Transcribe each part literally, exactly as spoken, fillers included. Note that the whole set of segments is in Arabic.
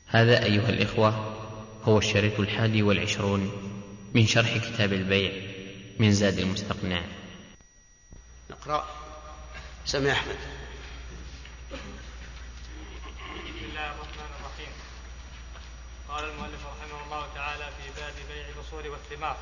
هذا أيها الإخوة هو الشريط الحادي والعشرون من شرح كتاب البيع من زاد المستقنع. نقرأ. سمع أحمد. بسم الله الرحمن الرحيم. قال المؤلف رحمه الله تعالى في باب بيع الأصول والثمار: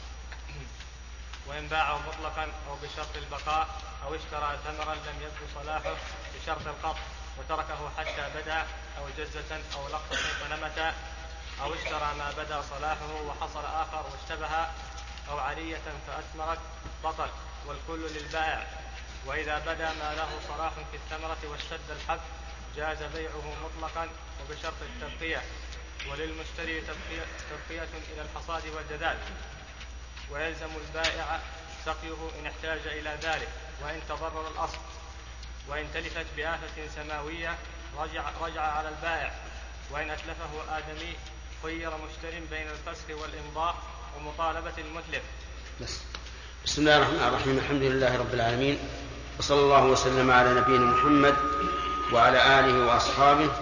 وإن باعه مطلقا أو بشرط البقاء أو اشترى ثمرا لم يبدو صلاحه بشرط القطع وتركه حتى بدا أو جزة أو لقطة فنمت أو اشترى ما بدا صلاحه وحصل آخر واشتبه أو عرية فأثمرت بطل والكل للبائع. وإذا بدا ما له صلاح في الثمرة واشتد الحب جاز بيعه مطلقا وبشرط التبقية، وللمشتري تبقية, تبقية إلى الحصاد والجدال، ويلزم البائع سقيه إن احتاج إلى ذلك وإن تضرر الأصل. وإن تلفت بآفة سماوية رجع, رجع على البائع، وإن أتلفه آدمي خير مشتر بين الفسخ والإمضاء ومطالبة المتلف. بس. بسم الله الرحمن الرحيم. الحمد لله رب العالمين، وصلى الله وسلم على نبينا محمد وعلى آله وأصحابه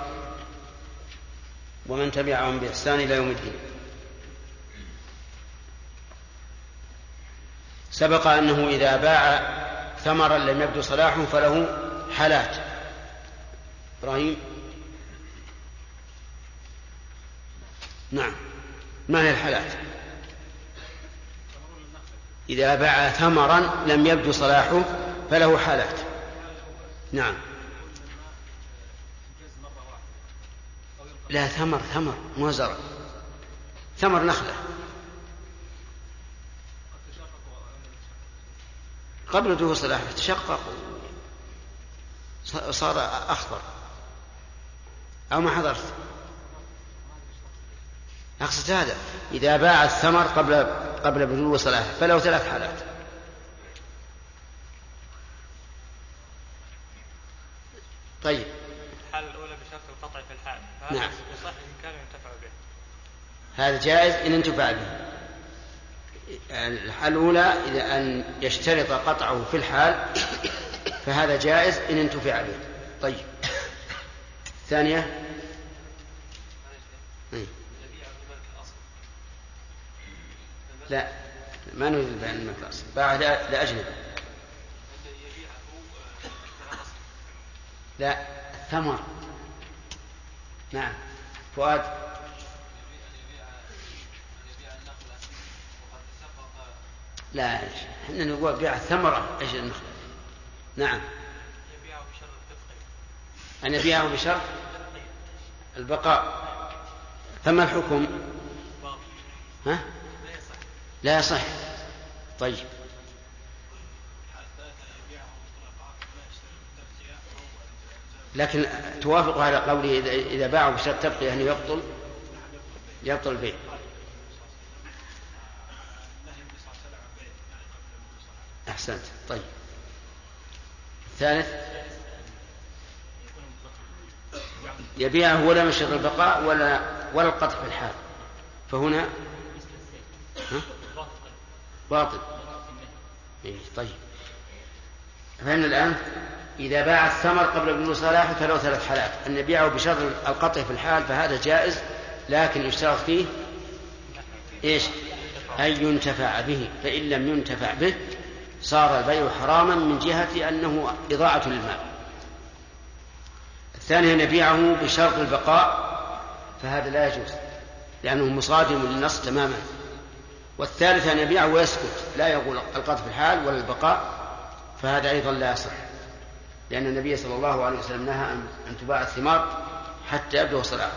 ومن تبعهم بإحسان إلى يوم الدين. سبق أنه إذا باع ثمرا لم يبدو صلاحه فله حالات. إبراهيم. نعم، ما هي الحالات؟ إذا باع ثمرا لم يبدو صلاحه فله حالات. نعم. لا، ثمر ثمر مو زرع، ثمر نخلة قبل بدو صلاحه تشقق صار أخضر. أو ما حضرت؟ أقصد هذا، إذا باع الثمر قبل قبل بدو صلاحه فله ثلاث حالات. طيب. الحالة الأولى بشرط القطع في الحال. نعم. يصح إن كان ينتفع به. هذا جائز إن انتفع به. الحالة الأولى إذا أن يشترط قطعه في الحال فهذا جائز إن انتفع به. طيب. الثانية. لا، ما نريد البيع الملك الأصل، باع لأجنبي. لا، الثمر. نعم. فؤاد. لا، احنا نقول بيع الثمرة ايش النخل. نعم. أن يبيعه بشرط البقاء. فما الحكم؟ ها؟ لا يصح. طيب. لكن توافق على قوله إذا باعوا بشرط تبقي يعني يبطل يبطل البيع. أحسنت. طيب. الثالث يبيعه ولا من شرط البقاء ولا ولا القطع في الحال، فهنا ها؟ باطل. إيه. طيب. فإن الآن إذا باع الثمر قبل بلوغ صلاحه فله ثلاث حالات: أن يبيعه بشرط القطع في الحال فهذا جائز، لكن يشترط فيه إيش؟ أن ينتفع به، فإن لم ينتفع به صار البيع حراما من جهة أنه إضاعة للمال. الثاني أن يبيعه بشرط البقاء فهذا لا يجوز لأنه مصادم للنص تماما. والثالث أن يبيعه ويسكت لا يقول القطع في الحال ولا البقاء، فهذا أيضا لا يصح، لأن النبي صلى الله عليه وسلم نهى أن تباع الثمار حتى يبدو صلاحه.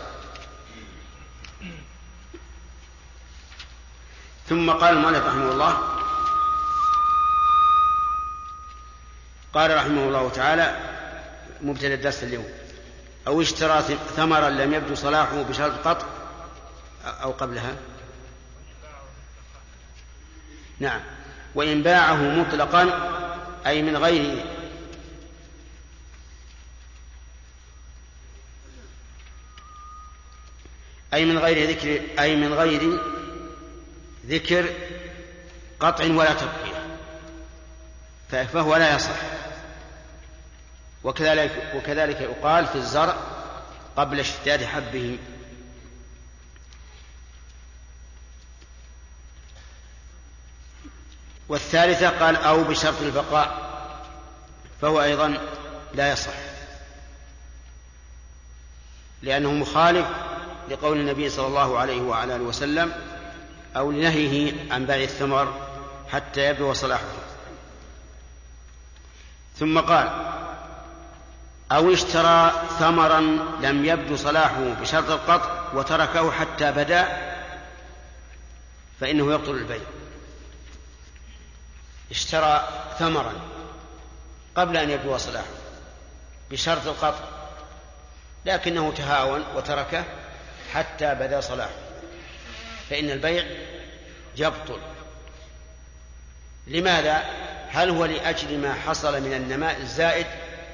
ثم قال المؤلف رحمه الله قال رحمه الله تعالى مبتدأ الدرس اليوم: أو اشترى ثمرا لم يبدو صلاحه بشرط قطع أو قبلها. نعم. وإن باعه مطلقا أي من غير أي من غير ذكر أي من غير ذكر قطع ولا تبقية فهو لا يصح. وكذلك, وكذلك يقال في الزرع قبل اشتداد حبه والثالثة قال أو بشرط البقاء، فهو أيضا لا يصح، لأنه مخالف لقول النبي صلى الله عليه وعلى آله وسلم أو لنهيه عن بيع الثمر حتى يبدو صلاحه. ثم قال أو اشترى ثمرا لم يبدو صلاحه بشرط القطع وتركه حتى بدا فإنه يبطل البيع. اشترى ثمرا قبل أن يبدو صلاحه بشرط القطع لكنه تهاون وتركه حتى بدا صلاحه، فإن البيع يبطل. لماذا؟ هل هو لأجل ما حصل من النماء الزائد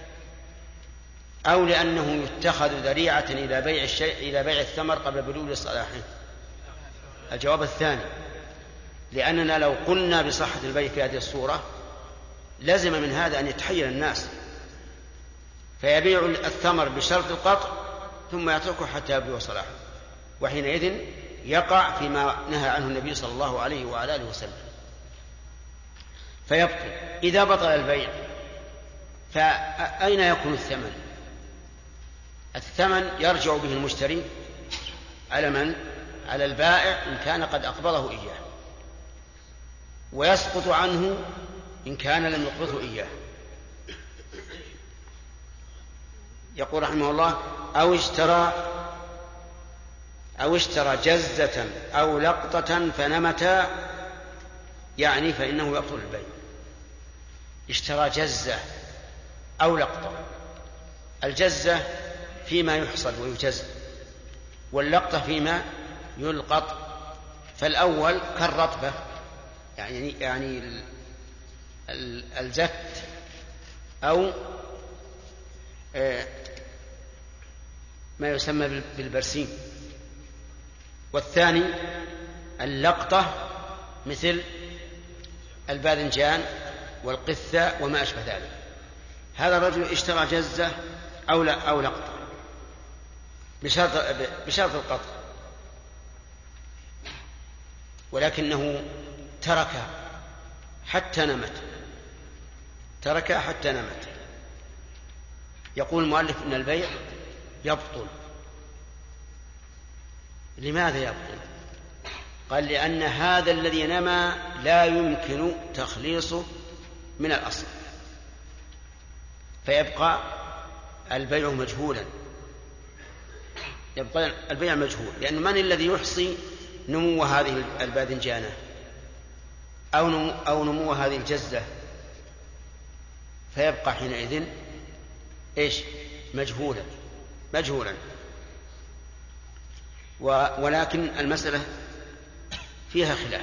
أو لأنه يتخذ ذريعة إلى بيع الشيء إلى بيع الثمر قبل بلوغ صلاحه؟ الجواب الثاني، لأننا لو قلنا بصحة البيع في هذه الصورة لازم من هذا أن يتحير الناس فيبيع الثمر بشرط القطع ثم يتركه حتى يبلغ صلاحه، وحينئذ يقع فيما نهى عنه النبي صلى الله عليه وعلى آله وسلم فيبطل. إذا بطل البيع فأين يكون الثمن؟ الثمن يرجع به المشتري على من؟ على البائع إن كان قد أقبضه إياه، ويسقط عنه إن كان لم يقبضه إياه. يقول رحمه الله أو اشترى أو اشترى جزة أو لقطة فنمتا، يعني فإنه يبطل البيع. اشترى جزة أو لقطة، الجزة فيما يحصد ويجز، واللقطة فيما يلقط. فالأول كالرطبة يعني يعني الزت أو ما يسمى بالبرسيم، والثاني اللقطة مثل الباذنجان والقثة وما أشبه ذلك. هذا الرجل اشترى جزة أو لا أو لقطة بشرط بشرط القطع، ولكنه تركها حتى نمت تركها حتى نمت. يقول المؤلف إن البيع يبطل. لماذا يبطل؟ قال لأن هذا الذي نمى لا يمكن تخليصه من الأصل، فيبقى البيع مجهولا، يبقى البيع مجهول، لأن من الذي يحصي نمو هذه الباذنجانة أو نمو, أو نمو هذه الجزة؟ فيبقى حينئذ إيش؟ مجهولا مجهولا ولكن المسألة فيها خلاف،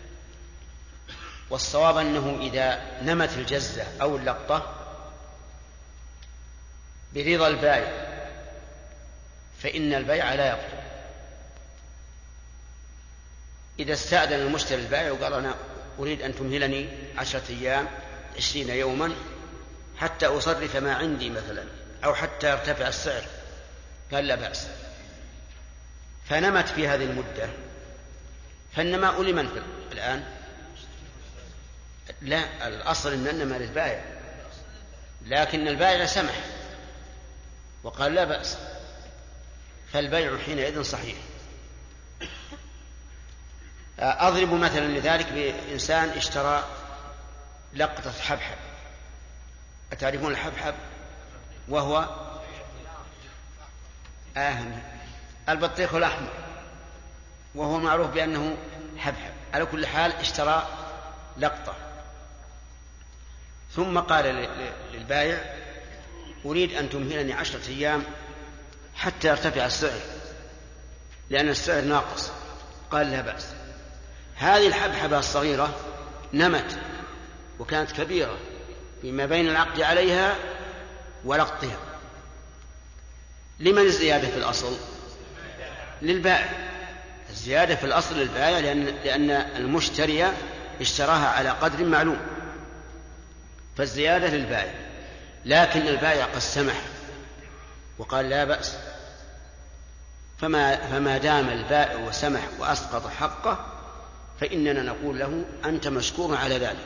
والصواب أنه إذا نمت الجزة أو اللقطة برضا البائع فإن البيع لا يبطل. إذا استأذن المشتري البائع وقال أنا أريد أن تمهلني عشرة أيام عشرين يوما حتى أصرف ما عندي مثلا أو حتى يرتفع السعر، قال لا بأس، فنمت في هذه المدة، فالنماء لمن الآن؟ لا، الأصل أن النماء للبائع، لكن البائع سمح وقال لا بأس، فالبيع حينئذ صحيح. أضرب مثلا لذلك بإنسان اشترى لقطة حبحب. أتعرفون الحبحب؟ وهو آه البطيخ الأحمر، وهو معروف بأنه حبحب. على كل حال اشترى لقطة، ثم قال للبائع أريد أن تمهلني عشرة أيام حتى يرتفع السعر لأن السعر ناقص، قال لا بأس. هذه الحبحبة الصغيرة نمت وكانت كبيرة فيما بين العقد عليها ولقطها، لمن الزيادة في الأصل؟ للبائع. الزيادة في الأصل للبائع لأن, لأن المشتري اشتراها على قدر معلوم، فالزيادة للبائع، لكن البائع قد سمح وقال لا بأس، فما, فما دام البائع وسمح وأسقط حقه فإننا نقول له أنت مشكور على ذلك.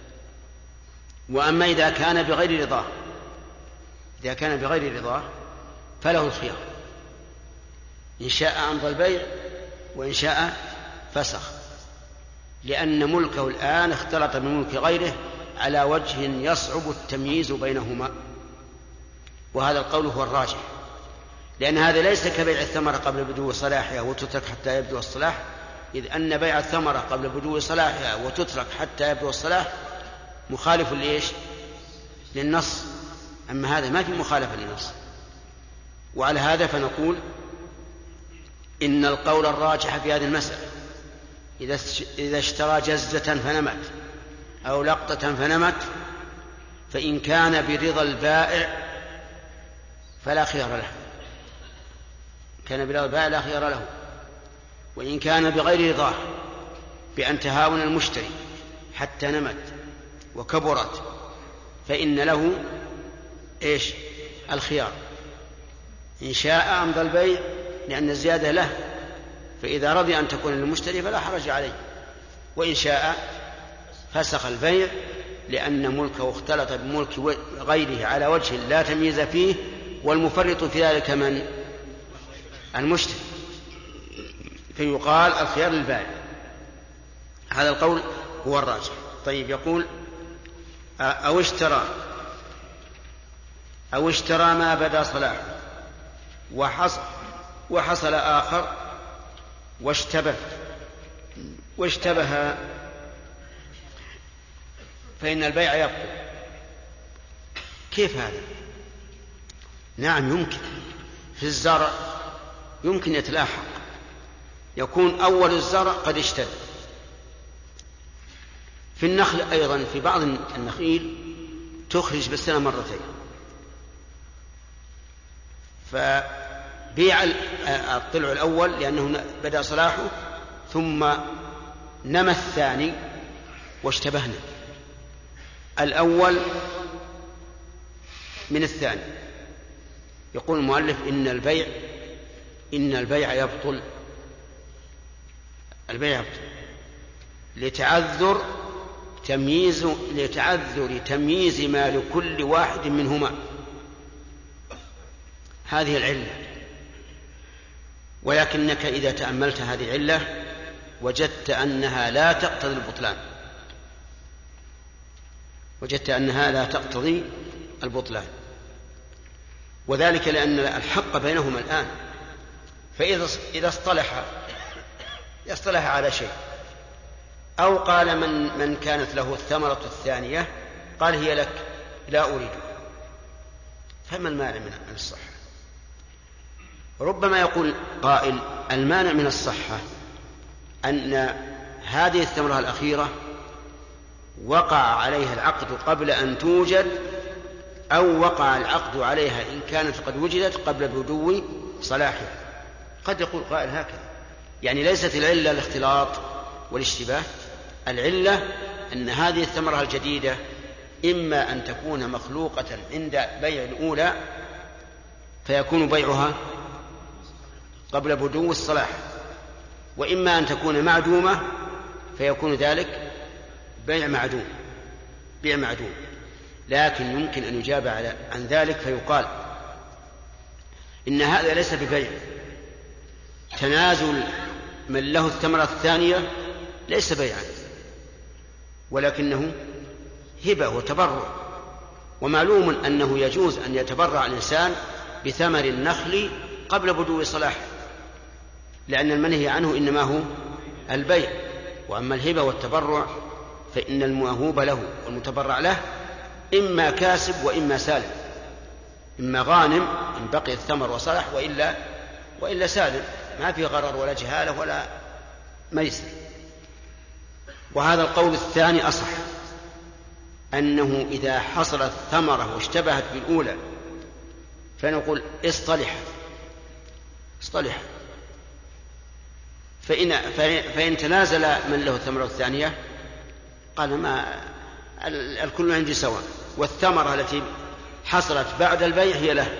وأما إذا كان بغير رضاه إذا كان بغير رضاه فله الخيار، إن شاء أمضى البيع وإن شاء فسخ، لأن ملكه الآن اختلط بملك غيره على وجه يصعب التمييز بينهما، وهذا القول هو الراجح، لأن هذا ليس كبيع الثمرة قبل بدو صلاحها وتترك حتى يبدو الصلاح، إذ أن بيع الثمرة قبل بدو صلاحها وتترك حتى يبدو الصلاح مخالف لإيش؟ للنص. أما هذا ما في مخالفة للنص. وعلى هذا فنقول إن القول الراجح في هذه المسألة إذا اشترى جزة فنمت أو لقطة فنمت، فإن كان برضا البائع فلا خيار له، كان برضا البائع لا خيار له. وإن كان بغير رضاه بأن تهاون المشتري حتى نمت وكبرت فإن له إيش؟ الخيار، إن شاء أمضى البيع لأن الزيادة له، فإذا رضي أن تكون للمشتري فلا حرج عليه، وإن شاء فسخ البيع لأن ملكه اختلط بملك غيره على وجه لا تمييز فيه، والمفرط في ذلك من؟ المشتري، فيقال الخيار للبائع. هذا القول هو الراجح. طيب، يقول أو اشترى أو اشترى ما بدا صلاحه وحصل, وحصل آخر واشتبه واشتبه فإن البيع يبطل. كيف هذا؟ نعم يمكن. في الزرع يمكن يتلاحق، يكون أول الزرع قد اشتد. في النخل أيضا، في بعض النخيل تخرج بالسنة مرتين، فبيع الطلع الأول لأنه بدأ صلاحه، ثم نمى الثاني واشتبهنا، الأول من الثاني. يقول المؤلف إن البيع إن البيع يبطل البيع يبطل لتعذر تمييز لتعذر تمييز ما لكل واحد منهما، هذه العلة. ولكنك إذا تأملت هذه العلة وجدت أنها لا تقتضي البطلان وجدت أنها لا تقتضي البطلان وذلك لأن الحق بينهما الآن. فإذا إذا اصطلح يصطلح على شيء، أو قال من من كانت له الثمرة الثانية قال هي لك لا أريدها، فما المانع من الصحة؟ ربما يقول قائل المانع من الصحة أن هذه الثمرة الأخيرة وقع عليها العقد قبل أن توجد، أو وقع العقد عليها إن كانت قد وجدت قبل بدو صلاحها. قد يقول قائل هكذا، يعني ليست العلة الاختلاط والاشتباه، العلة أن هذه الثمرة الجديدة إما أن تكون مخلوقة عند بيع الأولى فيكون بيعها قبل بدو الصلاح، وإما أن تكون معدومة فيكون ذلك بيع معدوم بيع معدوم لكن يمكن أن يجاب عن ذلك فيقال إن هذا ليس ببيع. تنازل من له الثمرة الثانية ليس بيعا، ولكنه هبة وتبرع، ومعلوم أنه يجوز أن يتبرع الإنسان بثمر النخل قبل بدو صلاحه، لأن المنهي عنه إنما هو البيع. وأما الهبة والتبرع فإن الموهوب له والمتبرع له إما كاسب وإما سالم، إما غانم إن بقي الثمر وصلح وإلا, وإلا سالم، ما في غرر ولا جهالة ولا ميسر. وهذا القول الثاني أصح، أنه إذا حصلت ثمرة واشتبهت بالأولى فنقول اصطلح اصطلح فإن, فإن تنازل من له الثمرة الثانية قال ما الكل عندي سواء، والثمرة التي حصلت بعد البيع هي له،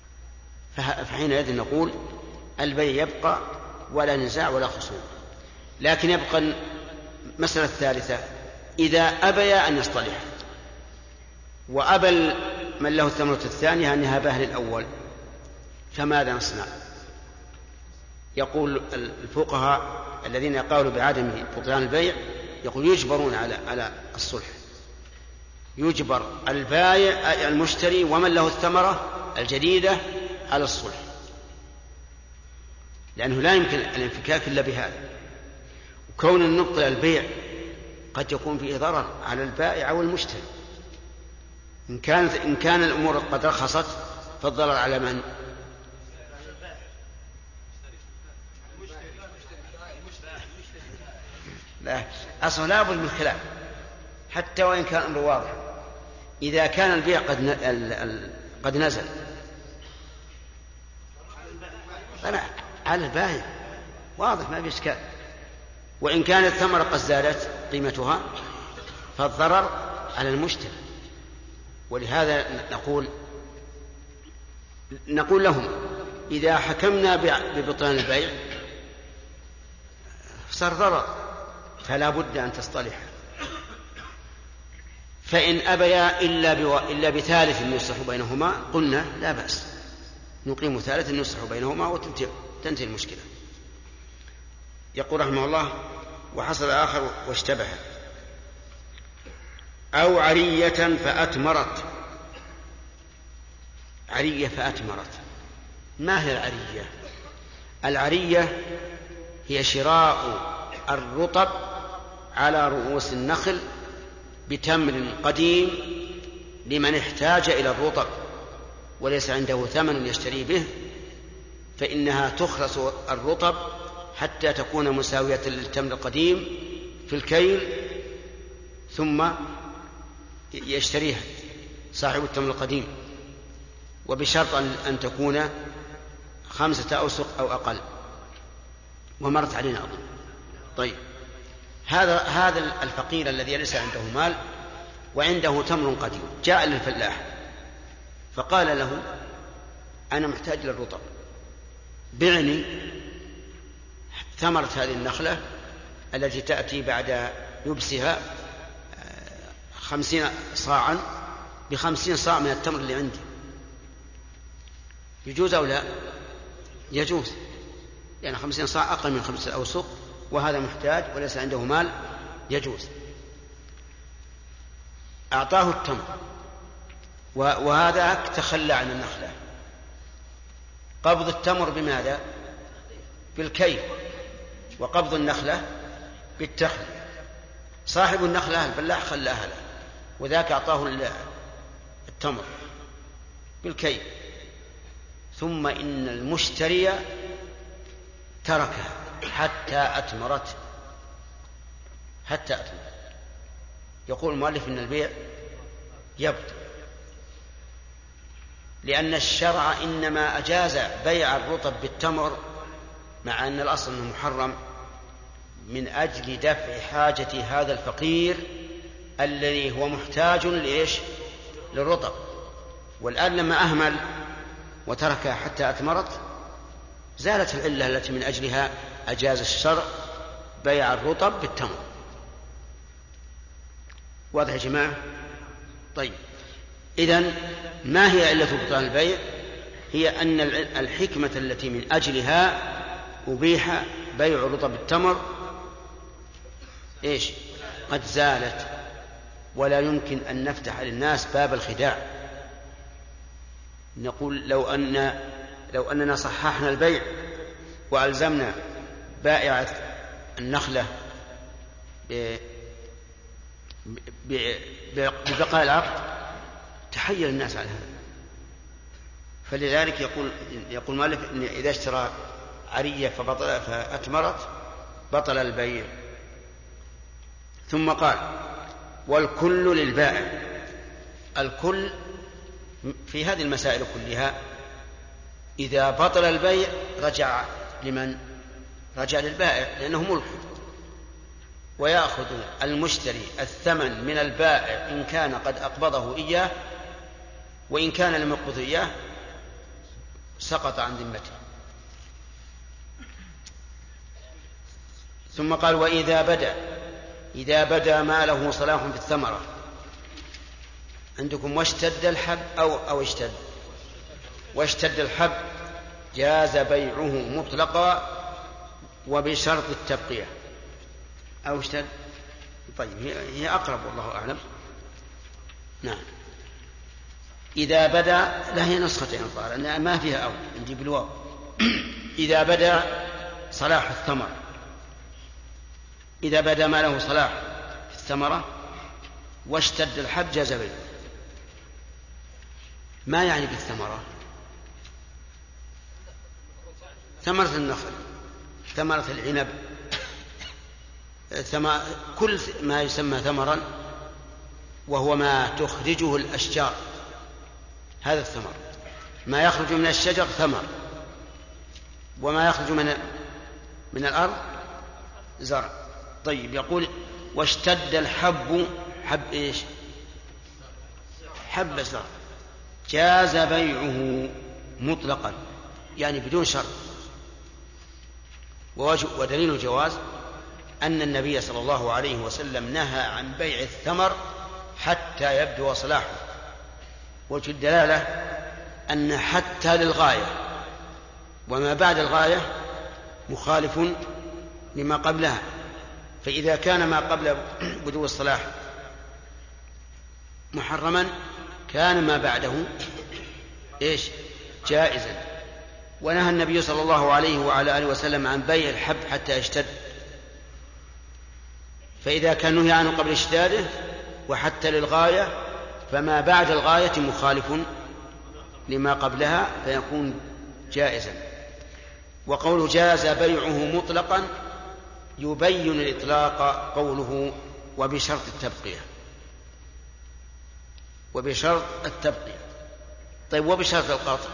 فحينئذ نقول البيع يبقى ولا نزاع ولا خصوم. لكن يبقى المسألة الثالثة: إذا أبيا أن يصطلح وأبى من له الثمرة الثانية أن يهبها للأول، فماذا نصنع؟ يقول الفقهاء الذين قالوا بعدم بطلان البيع يقول يجبرون على على الصلح، يجبر البائع المشتري ومن له الثمرة الجديدة على الصلح، لأنه لا يمكن الانفكاك إلا بهذا. وكون أن نبطل البيع قد يكون فيه ضرر على البائع والمشتري. إن كانت إن كان الأمور قد رخصت فالضرر على من؟ لا، أصلا لا بد من الخلاف حتى وإن كان الأمر واضح. إذا كان البيع قد قد نزل فلا على البائع واضح ما في إشكال، وإن كانت الثمرة قد زادت قيمتها فالضرر على المشتري. ولهذا نقول نقول لهم: إذا حكمنا ببطلان البيع صار ضرر فلا بد أن تصطلح. فإن أبيا إلا, بو... إلا بثالث يصلح بينهما قلنا لا بأس، نقيم ثالث يصلح بينهما وتنتهي المشكلة. يقول رحمه الله: وحصل آخر واشتبه: أو عرية فأتمرت. عرية فأتمرت، ما هي العرية؟ العرية هي شراء الرطب على رؤوس النخل بتمر قديم لمن احتاج إلى الرطب وليس عنده ثمن يشتري به، فإنها تخرس الرطب حتى تكون مساوية للتمر القديم في الكيل، ثم يشتريها صاحب التمر القديم، وبشرط أن تكون خمسة أوسق أو أقل، ومرت علينا أظن. طيب، هذا هذا الفقير الذي ليس عنده مال وعنده تمر قديم جاء للفلاح فقال له: أنا محتاج للرطب، بعني ثمرة هذه النخلة التي تأتي بعد يبسها خمسين صاعا بخمسين صاع من التمر اللي عندي. يجوز أو لا؟ يجوز، يعني خمسين صاع أقل من خمسة أوسق، وهذا محتاج وليس عنده مال، يجوز. أعطاه التمر وهذا تخلى عن النخلة. قبض التمر بماذا؟ بالكيل، وقبض النخلة بالتخل. صاحب النخلة الفلاح خلاها له، وذاك أعطاه التمر بالكيل، ثم إن المشتري تركها حتى أتمرت حتى أتمرت. يقول المؤلف إن البيع يبطل، لأن الشرع إنما أجاز بيع الرطب بالتمر مع أن الأصل أنه محرم من أجل دفع حاجة هذا الفقير الذي هو محتاج لإيش؟ للرطب. والآن لما أهمل وتركها حتى أتمرت زالت العلة التي من أجلها أجاز الشرع بيع الرطب بالتمر. واضح يا جماعة؟ طيب، إذن ما هي علة بطلان البيع؟ هي أن الحكمة التي من أجلها أبيح بيع الرطب بالتمر إيش؟ قد زالت، ولا يمكن أن نفتح للناس باب الخداع. نقول لو أن لو أننا صححنا البيع وألزمنا بائع النخلة ببقاء العقد تحير الناس على هذا. فلذلك يقول يقول مالك إن إذا اشترى عرية فبطل فأتمرت بطل البيع. ثم قال: والكل للبائع. الكل في هذه المسائل كلها إذا بطل البيع رجع لمن؟ رجع للبائع، لأنه ملك، ويأخذ المشتري الثمن من البائع إن كان قد أقبضه إياه، وإن كان لم يقبضه إياه سقط عن ذمته. ثم قال وإذا بدا إذا بدا ما له صلاح في الثمرة. عندكم واشتد الحب أو أو اشتد واشتد الحب جاز بيعه مطلقا وبشرط التبقية أو اشتد. طيب هي أقرب والله أعلم. نعم. إذا بدا لها نسختين الظاهر أنها ما فيها أو عندي بالواو. إذا بدا صلاح الثمر إذا بدا ما له صلاح في الثمرة واشتد الحب جاز بيعه. ما يعني بالثمرة؟ ثمرة النخل، ثمرة العنب، كل ما يسمى ثمرا وهو ما تخرجه الأشجار، هذا الثمر. ما يخرج من الشجر ثمر، وما يخرج من من الأرض زرع. طيب يقول واشتد الحب، حب إيش؟ حب الزرع، جاز بيعه مطلقا يعني بدون شرط. ودليل الجواز أن النبي صلى الله عليه وسلم نهى عن بيع الثمر حتى يبدو صلاحه. وجه الدلالة أن حتى للغاية، وما بعد الغاية مخالف لما قبلها. فإذا كان ما قبل بدو الصلاح محرما كان ما بعده إيش؟ جائزا. ونهى النبي صلى الله عليه وعلى آله وسلم عن بيع الحب حتى يشتد. فإذا كان نهي عنه قبل اشتداده وحتى للغاية فما بعد الغاية مخالف لما قبلها فيكون جائزا. وقول جاز بيعه مطلقا يبين الإطلاق قوله وبشرط التبقية، وبشرط التبقية. طيب وبشرط القطع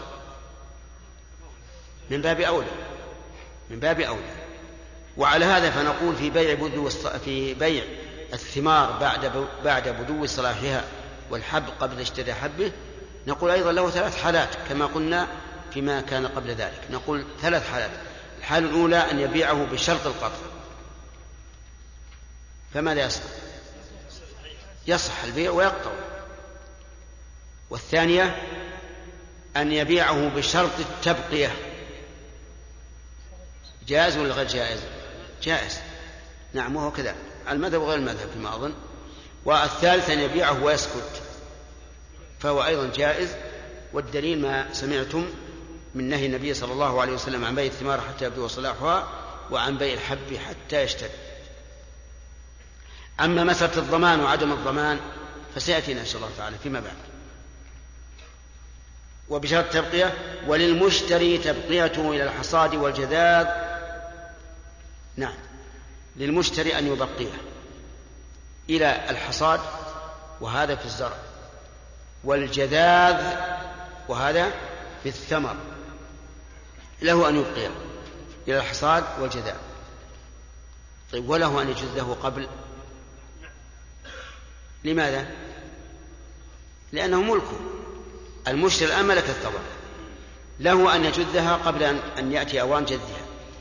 من باب أولى، من باب أولى. وعلى هذا فنقول في بيع بدو في بيع الثمار بعد بعد بدو صلاحها والحب قبل اشتداد حبه نقول أيضا له ثلاث حالات كما قلنا فيما كان قبل ذلك. نقول ثلاث حالات. الحالة الأولى أن يبيعه بشرط القطع، فماذا يصح؟ يصح البيع ويقطع. والثانية أن يبيعه بشرط التبقية، جائز ولا غير جائز؟ جائز، نعم وهو كذا المذهب وغير المذهب فيما أظن. والثالث أن يبيعه ويسكت، فهو أيضا جائز. والدليل ما سمعتم من نهي النبي صلى الله عليه وسلم عن بيع الثمار حتى يبدو صلاحها وعن بيع الحب حتى يشتد. أما مسألة الضمان وعدم الضمان فسيأتينا إن شاء الله تعالى فيما بعد. وبشرط التبقية وللمشتري تبقيته إلى الحصاد والجذاذ. نعم، للمشتري أن يبقيه إلى الحصاد وهذا في الزرع، والجذاذ وهذا في الثمر، له أن يبقيه إلى الحصاد والجذاذ. طيب وله أن يجذه قبل؟ لماذا؟ لأنه ملكه، المشتري الآن ملك الثمر، له أن يجذها قبل أن يأتي أوان جذها،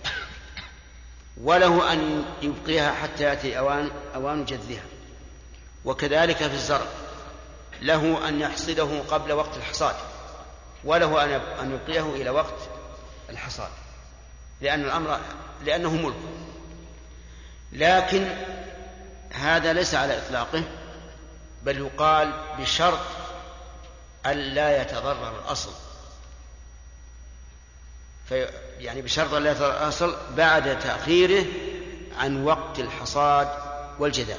وله أن يبقيها حتى يأتي أوان, أوان جذها. وكذلك في الزرع له أن يحصده قبل وقت الحصاد، وله أن يبقيه إلى وقت الحصاد، لأن الأمر لأنه ملك. لكن هذا ليس على إطلاقه، بل يقال بشرط ألا يتضرر الأصل، في يعني بشرط ألا يتضرر الأصل بعد تأخيره عن وقت الحصاد والجذاذ.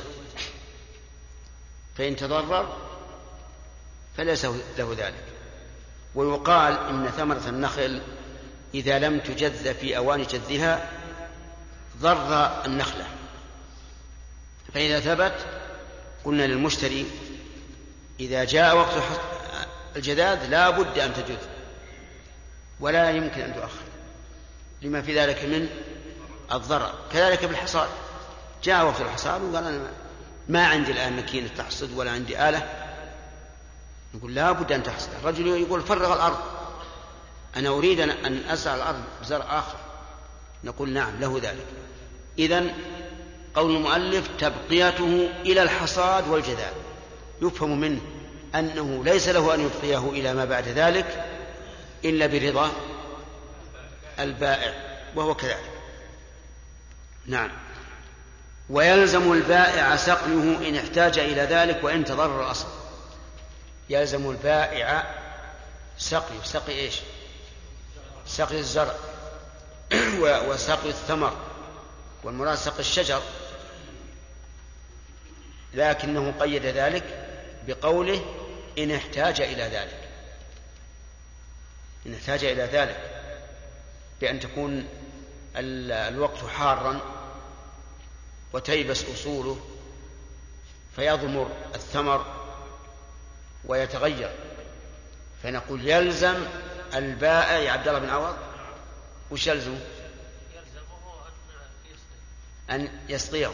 فإن تضرر فليس له ذلك. ويقال إن ثمرة النخل إذا لم تجذ في أوان جذها ضر النخلة، فإذا ثبت قلنا للمشتري إذا جاء وقت الجذاذ لا بد أن تجذ ولا يمكن أن تؤخر لما في ذلك من الضرر. كذلك بالحصاد، جاء وقت الحصاد وقال أنا ما عندي الآن مكينة تحصد ولا عندي آلة، نقول لا بد أن تحصد. الرجل يقول فرغ الأرض، أنا أريد أن أزرع الأرض بزرع آخر، نقول نعم له ذلك. إذن قول المؤلف تبقيته إلى الحصاد والجذاذ يفهم منه أنه ليس له أن يبقيه إلى ما بعد ذلك إلا برضا البائع، وهو كذلك. نعم. ويلزم البائع سقيه إن احتاج إلى ذلك وإن تضرر الأصل. يلزم البائع سقي سقي إيش؟ سقي الزرع وسقي الثمر، والمراد سقي الشجر، لكنه قيد ذلك بقوله إن احتاج إلى ذلك، إن احتاج إلى ذلك بأن تكون الوقت حارا وتيبس أصوله فيضمر الثمر ويتغير، فنقول يلزم البائع يا عبد الله بن عوض وش يلزمه؟ أن يسقيه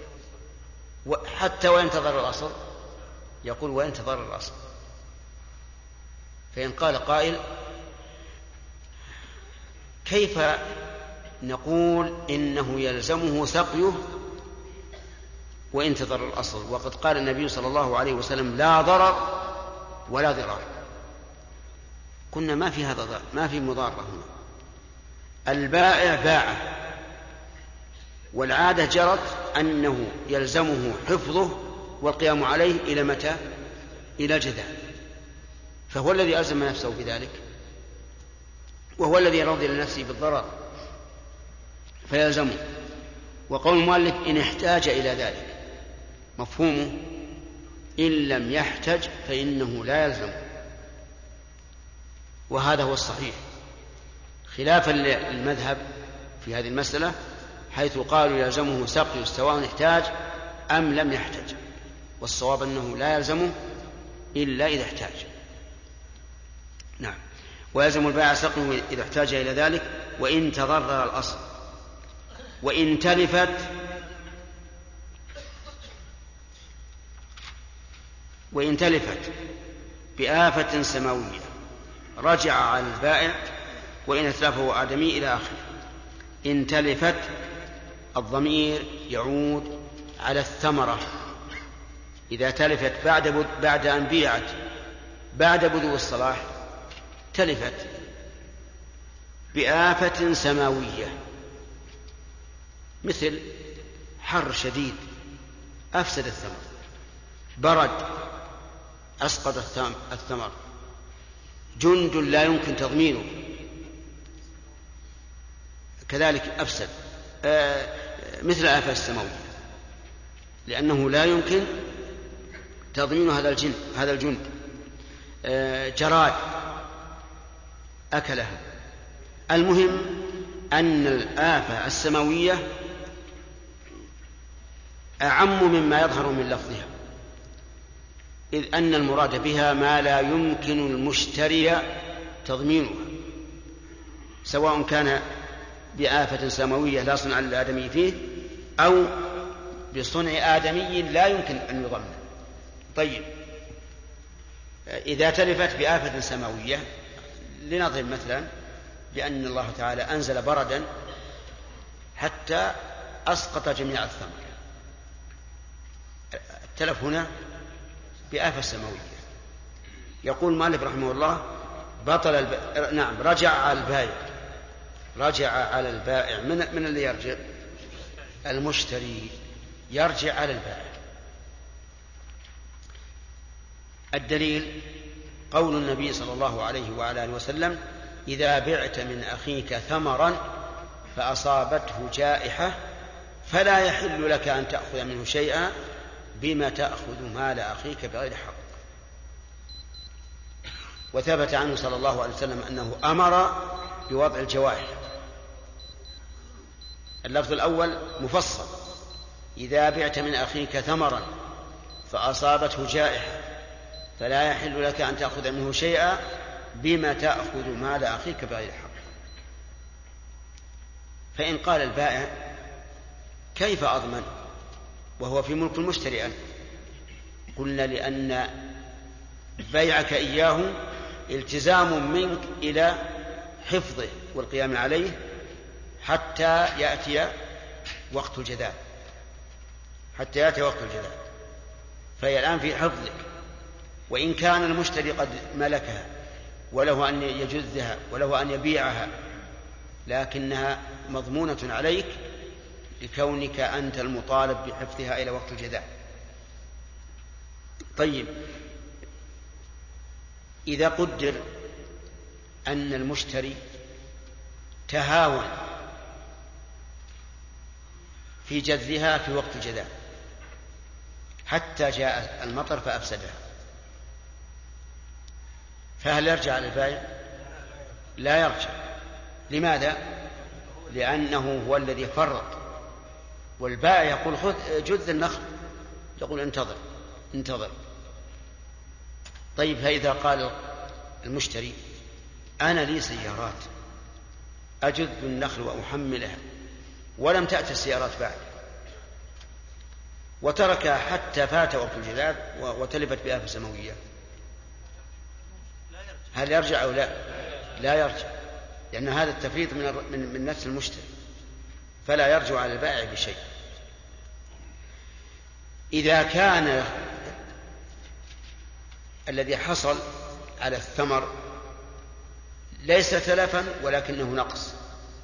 حتى وينتظر الأصل. يقول وينتظر الأصل. فإن قال قائل كيف نقول إنه يلزمه سقيه وانتظر الأصل وقد قال النبي صلى الله عليه وسلم لا ضرر ولا ضرار؟ قلنا ما في هذا ضرر، ما في مضارة هنا. البائع باع والعادة جرت أنه يلزمه حفظه والقيام عليه إلى متى؟ إلى جذاذ، فهو الذي ألزم نفسه بذلك وهو الذي رضي لنفسه بالضرر فيلزمه. وقول المؤلف إن احتاج إلى ذلك مفهومه إن لم يحتج فإنه لا يلزم، وهذا هو الصحيح خلافا للمذهب في هذه المسألة حيث قالوا يلزمه سقي سواء احتاج أم لم يحتج، والصواب أنه لا يلزمه إلا إذا احتاج. نعم. ويلزم البائع سقيه إذا احتاج إلى ذلك وإن تضرر الأصل. وإن تلفت وإن تلفت بآفة سماوية رجع على البائع وإن أتلفه آدمي إلى آخره. إن تلفت الضمير يعود على الثمرة، إذا تلفت بعد بعد أن بيعت بعد بدو الصلاح تلفت بآفة سماوية مثل حر شديد أفسد الثمر، برد أسقط الثمر، جند لا يمكن تضمينه كذلك أفسد، آه مثل آفة السماوية، لأنه لا يمكن تضمين هذا الجن هذا الجند. آه جراد أكلها. المهم أن الآفة السماوية أعم مما يظهر من لفظها، إذ أن المراد بها ما لا يمكن المشتري تضمينها، سواء كان بآفة سماوية لا صنع للآدمي فيه أو بصنع آدمي لا يمكن أن يضمن. طيب، إذا تلفت بآفة سماوية لنضرب مثلا بأن الله تعالى أنزل بردا حتى أسقط جميع الثمر، التلف هنا بآفة سماوية. يقول مالك رحمه الله بطل الب... نعم رجع على البائع رجع على البائع من من اللي يرجع؟ المشتري يرجع على البائع. الدليل قول النبي صلى الله عليه وعلى آله وسلم إذا بعت من أخيك ثمرا فأصابته جائحة فلا يحل لك أن تأخذ منه شيئا بما تأخذ مال أخيك بغير حق. وثبت عنه صلى الله عليه وسلم أنه أمر بوضع الجوائح. اللفظ الأول مفصل: إذا بعت من أخيك ثمرا فأصابته جائحة فلا يحل لك أن تأخذ منه شيئا بما تأخذ مال أخيك بغير حق. فإن قال البائع كيف أضمن وهو في ملك المشتري أنت؟ قلنا لأن بيعك إياه التزام منك إلى حفظه والقيام عليه حتى يأتي وقت الجذاذ، حتى يأتي وقت الجذاذ، فهي الآن في حفظك. وإن كان المشتري قد ملكها وله أن يجزها وله أن يبيعها، لكنها مضمونة عليك لكونك أنت المطالب بحفظها إلى وقت الجذاذ. طيب، إذا قدر أن المشتري تهاون في جذها في وقت الجذاذ حتى جاء المطر فأفسدها، فهل يرجع على البائع؟ لا يرجع. لماذا؟ لأنه هو الذي فرط، والبائع يقول خذ جذ النخل، يقول انتظر انتظر. طيب، فإذا قال المشتري أنا لي سيارات أجذ النخل وأحملها ولم تأتي السيارات بعد، وتركها حتى فات وقت الجذاذ وتلفت بآفة سماوية، هل يرجع أو لا؟ لا يرجع، لأن هذا التفريط من من نفس المشتري، فلا يرجع على البائع بشيء. إذا كان الذي حصل على الثمر ليس تلفا ولكنه نقص،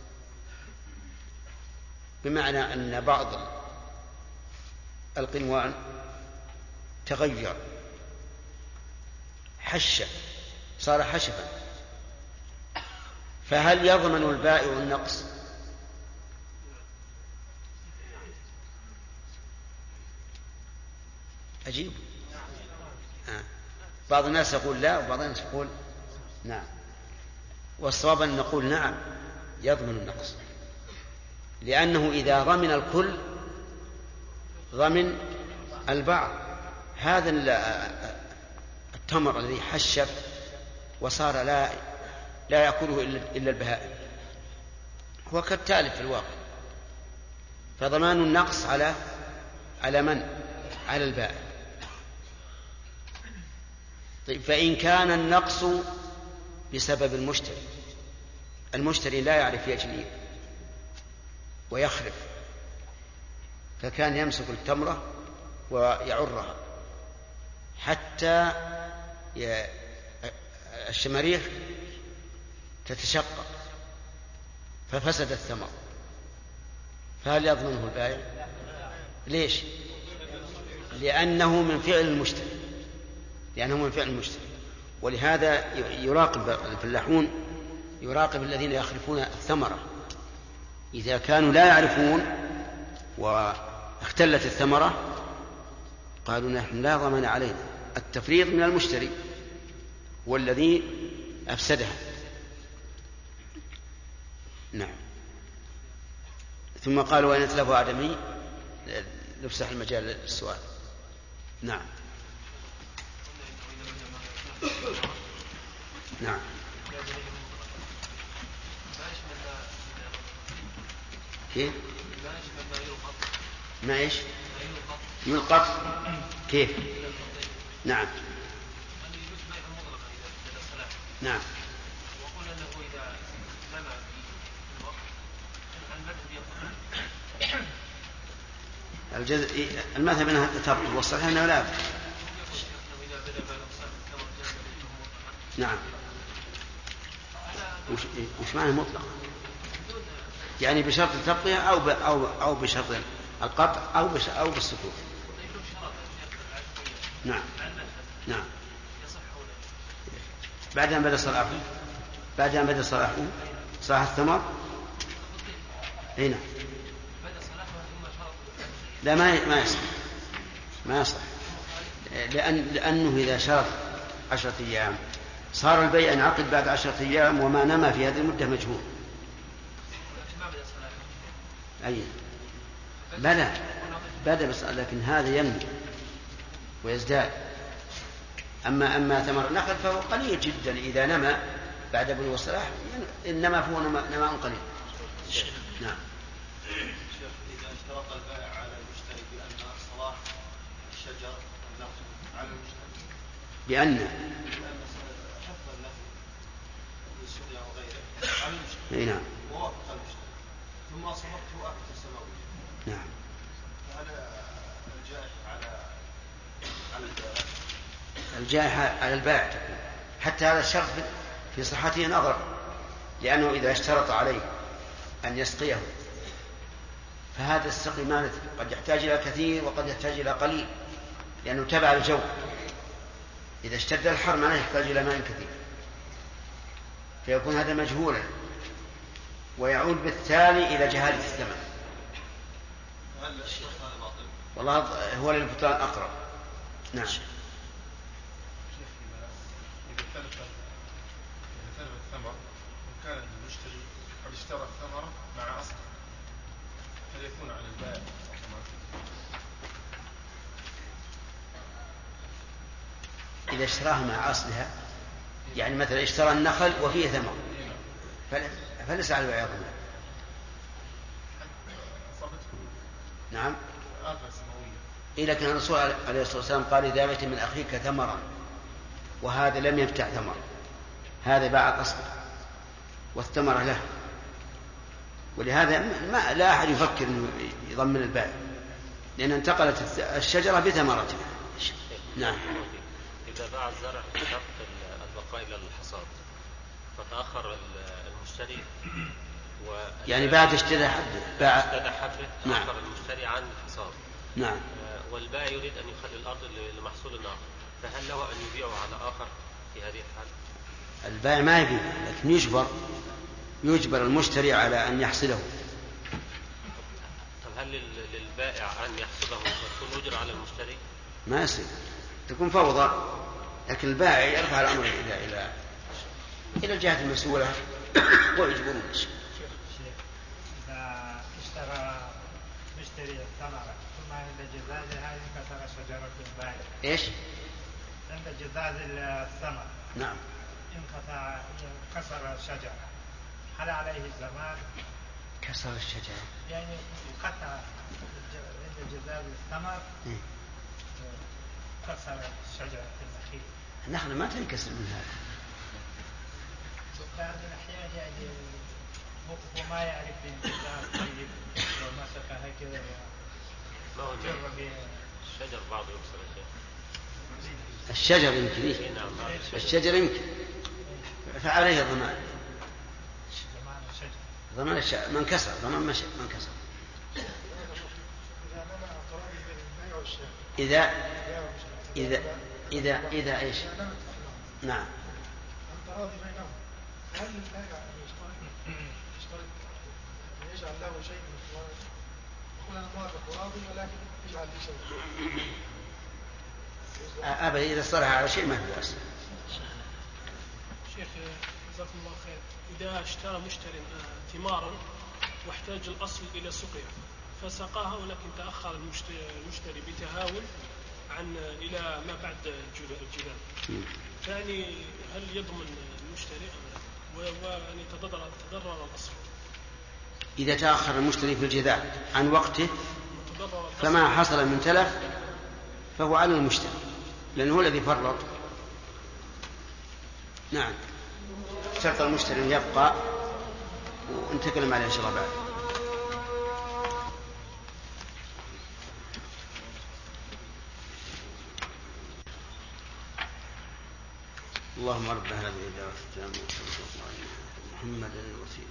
بمعنى أن بعض القنوان تغير، حش، صار حشفا، فهل يضمن البائع النقص؟ أجيب. آه. بعض الناس يقول لا، وبعض الناس يقول نعم، والصواب أن نقول نعم يضمن النقص، لأنه إذا ضمن الكل ضمن البعض. هذا التمر الذي حشف وصار لا لا يأكله إلا البهائم هو كالتالف في الواقع، فضمان النقص على على من؟ على البائع. طيب، فإن كان النقص بسبب المشتري، المشتري لا يعرف يجني ويخرف، فكان يمسك التمرة ويعرها حتى الشماريخ تتشقق ففسد الثمر، فهل يضمنه البائع؟ ليش؟ لأنه من فعل المشتري، لأنه من فعل المشتري. ولهذا يراقب الفلاحون، يراقب الذين يخرفون الثمرة، إذا كانوا لا يعرفون واختلت الثمرة قالوا نحن لا ضمان علينا، التفريط من المشتري والذي أفسدها. نعم. ثم قالوا وإن اتلفوا آدمي، نفسح المجال للسؤال. نعم. نعم. كيف؟ ما إيش؟ يلقط كيف؟ نعم. نعم. وقلنا أنه إذا نما في الوقت المذهب الجزء المذهب أنها تبطل، والصحيح أنه لا يبطل. نعم. وش, وش معنى مطلق؟ يعني بشرط التبقية أو ب... أو أو بشرط القطع أو بش... أو بالسكوت. نعم. نعم. بعد أن بدأ صلاحه، بعد أن بدأ صلاحه صلاح الثمر. هنا لا، ما ما يصح، ما يصح، لأن لأنه إذا شرط عشرة أيام صار البيع ينعقد بعد عشرة أيام، وما نما في هذه المدة مجهول. أي بلى بدأ بس، لكن هذا ينمو ويزداد. أما أما ثمر النخل فهو قليل جدا، إذا نما بعد بلوغ الصلاح إنما فهو نماء قليل. نعم. شيخ، إذا اشترط البائع على المشتري بأن صلاح الشجر النخل على المشتري بأن حفظ النخل والسقيا وغيره على المشتري، نعم، ووافق المشتري، ثم صرفته آفة سماوية. نعم. فهل الجائحة على على البائع؟ الجائحة على البائع تكون، حتى هذا الشرط في صحته نظر، لأنه إذا اشترط عليه أن يسقيه فهذا السقي مالك قد يحتاج إلى كثير وقد يحتاج إلى قليل، لأنه تبع الجو. إذا اشتد الحر ما يحتاج إلى ماء كثير، فيكون هذا مجهولا ويعود بالتالي إلى جهالة الثمن. والله هو للبطلان أقرب. نعم. إذا تلف الثمر وكان المشتري قد اشترى الثمرة مع أصله هل يكون على البائع؟ إذا اشتراها مع أصلها، يعني مثلا اشترى النخل وفيه ثمر فليس على البائع ضمان. نعم. إيه، لكن الرسول عليه الصلاة والسلام قال إذا بعت من أخيك ثمرا وهذا لم يبتع ثمر، هذا باع الأصل والثمرة له، ولهذا ما لا أحد يفكر أنه يضمن البائع، لأن انتقلت الشجرة بثمرتها. نعم. إذا باع الزرع بشرط البقاء إلى الحصاد فتأخر المشتري و يعني بعد اشترى حبه باع اشترى حبه نعم. تأخر المشتري عن الحصاد. نعم. والبائع يريد أن يخلي الأرض لمحصول آخر، فهل له أن يبيعه على آخر في هذه الحالة؟ البائع ما يبيع، لكن يجبر يجبر المشتري على أن يحصده. طب هل للبائع أن يحصده وتكون أجر على المشتري؟ ما يصير، تكون فوضى، لكن البائع يرفع الأمر إلى إلى إلى الجهة المسؤولة ويجبرون. إذا اشترى مشتري الثمرة ثم عند جزازها انكسر شجرة البائع. إيش؟ عند جزاز الثمر. نعم. انقطع كسر الشجرة، هل عليه الزمان؟ كسر الشجرة يعني قطع عند جزاز الثمر كسر الشجرة النخيل. النخلة ما تنكسر من هذا. بعض الأحيان يعني هو ما يعرف الجزاز طيب لو مسكها كذا جرب الشجر بعض يكسر الشجر. الشجر يمكن إيه؟ الشجر يمكن فعليه ضمان. ضمان الشجر من كسر، ضمان من كسر. إذا إذا إذا إذا إيش؟ نعم. هل البائع يشترط يجعل له شيء من الفوائد؟ يقول أنا موافق وراضي ولكن يجعل لي شيء. أبدا إذا صلح على شيء ما في بأس. شيخ جزاكم الله خير، إذا اشترى مشتري ثمارا واحتاج الأصل إلى سقيا فسقاها ولكن تأخر المشتري بتهاون عن إلى ما بعد الجذاب، فيعني هل يضمن المشتري أم لا؟ وأن يتضرر تضرر الأصل. إذا تأخر المشتري في الجذاب عن وقته فما حصل من تلف فهو على المشتري لأنه هو الذي فرط. نعم. شرط المشتري أن يبقى ونتكلم عليه إن شاء الله بعد. اللهم رب هذه الدعوة التامة وصلى الله على محمد الوسيل.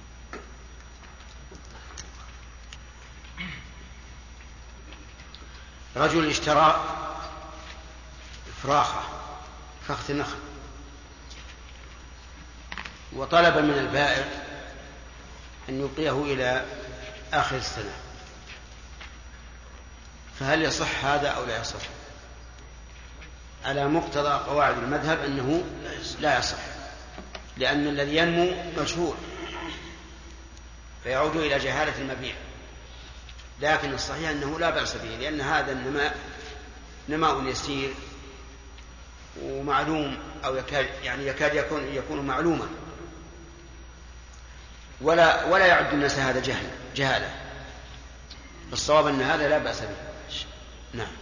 رجل اشترى فراخة فخذ نخل وطلب من البائع أن يبقيه إلى آخر السنة، فهل يصح هذا أو لا يصح؟ على مقتضى قواعد المذهب أنه لا يصح، لأن الذي ينمو مجهول فيعود إلى جهالة المبيع، لكن الصحيح أنه لا بأس به، لأن هذا النماء نماء يسير ومعلوم أو يكاد يعني يكاد يكون يكون معلوما، ولا ولا يعد الناس هذا جهل جهالة. الصواب أن هذا لا بأس به. نعم.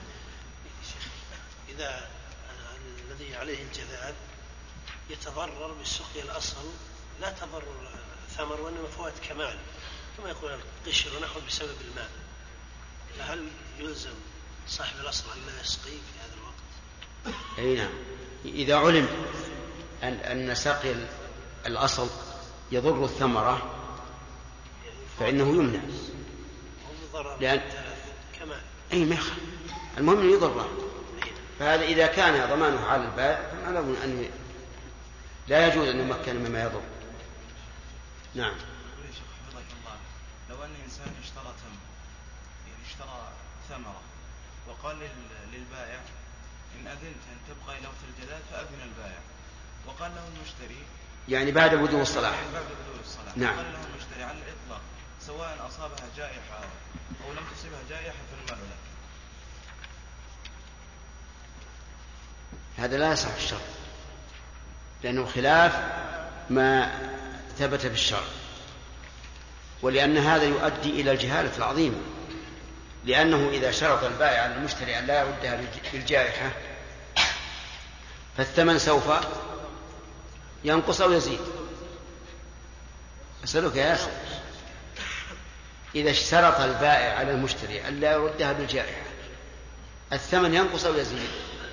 إذا الذي عليه الجذاب يتضرر بالسقيا الأصل لا تضرر ثمر وإنما فوات كمال، كما يقول القشر ونحو بسبب الماء، فهل يلزم صاحب الأصل أن لا يسقي في هذا الوقت؟ أي نعم، إذا علم أن, أن سقي الأصل يضر الثمرة فإنه يمنع، لأن أي مخ المهم أن يضره، فهذا إذا كان ضمانه على البائع فمعلوم أن لا يجوز أن يمكن مما يضر. نعم. لو أن إنسان اشترى تمر، يعني اشترى ثمرة وقال للبائع إن أذنت أن تبقى إلى وقت الجلال فأذن البائع، وقال له المشتري يعني بعد بدو الصلاح، بعد بدو الصلاح نعم. قال له المشتري على الإطلاق سواء أصابها جائحة أو لم تصيبها جائحة فالمال لك. هذا لا يصح في الشرع، لأنه خلاف ما ثبت في الشرع، ولأن هذا يؤدي إلى الجهالة العظيمة، لأنه إذا شرط البائع على المشتري أن لا يردها بالجائحة فالثمن سوف ينقص أو يزيد. أسألك يا أخي، إذا اشترط البائع على المشتري أن لا يردها بالجائحة الثمن ينقص أو يزيد؟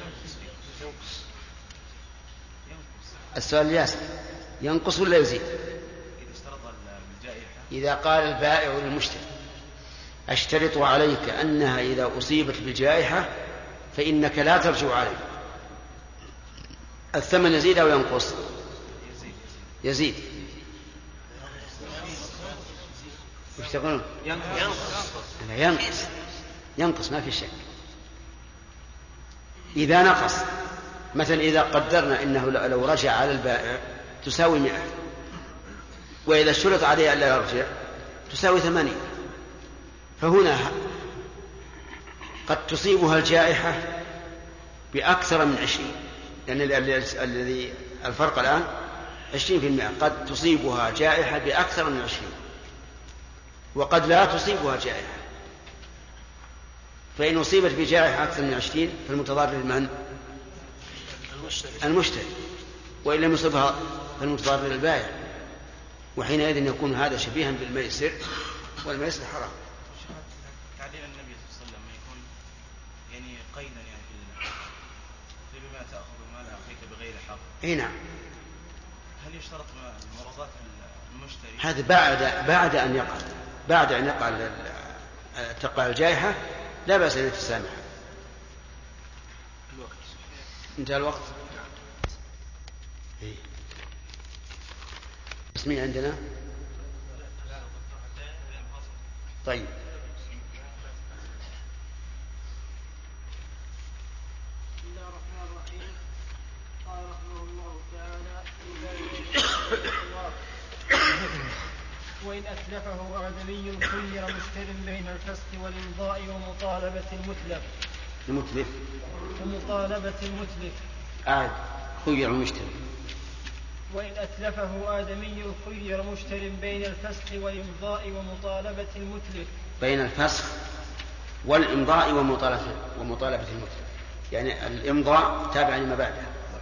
السؤال ياسر، ينقص ولا يزيد؟ إذا قال البائع للمشتري أشترط عليك أنها إذا أصيبت بالجائحة فإنك لا ترجع عليه، الثمن يزيد أو ينقص؟ يزيد. وش تقولون؟ ينقص. ينقص ينقص ما في شك. إذا نقص مثلا، إذا قدرنا إنه لو رجع على البائع تساوي مئة، وإذا اشترط عليه ألا يرجع تساوي ثمانين، فهنا قد تصيبها الجائحة بأكثر من عشرين، لأن الذي الفرق الآن عشرين في المئة، قد تصيبها جائحة بأكثر من عشرين، وقد لا تصيبها جائحة. فإن أصيبت بجائحة أكثر من عشرين فالمتضرر من؟ المشتري، وإن لم يصبها فالمتضرر البائع، وحينئذ يكون هذا شبيها بالميسر، والميسر حرام. تعليل النبي صلى الله عليه وسلم يكون يعني قيدا يعني في بما تأخذ مال أخيك بغير حق. أي نعم. هل يشترط مرضات المشتري؟ هذا بعد بعد أن يقع بعد أن يقع تقع الجائحة لا بأس أن يتسامح. الوقت انتهى الوقت. إيه. اسمي عندنا. طيب. بسم الله الرحمن الرحيم. قال رحمه الله تعالى: وإن أتلفه آدمي خير مشتر بين الفسق والإمضاء ومطالبة المتلف. المتلف. ومطالبة المتلف. عاد خير مشتر. وإن أتلفه آدمي خير مشتر بين الفسخ والإمضاء ومطالبة المتلف. بين الفسخ والإمضاء ومطالبة ومطالبة المتلف، يعني الإمضاء تابع لما بعده.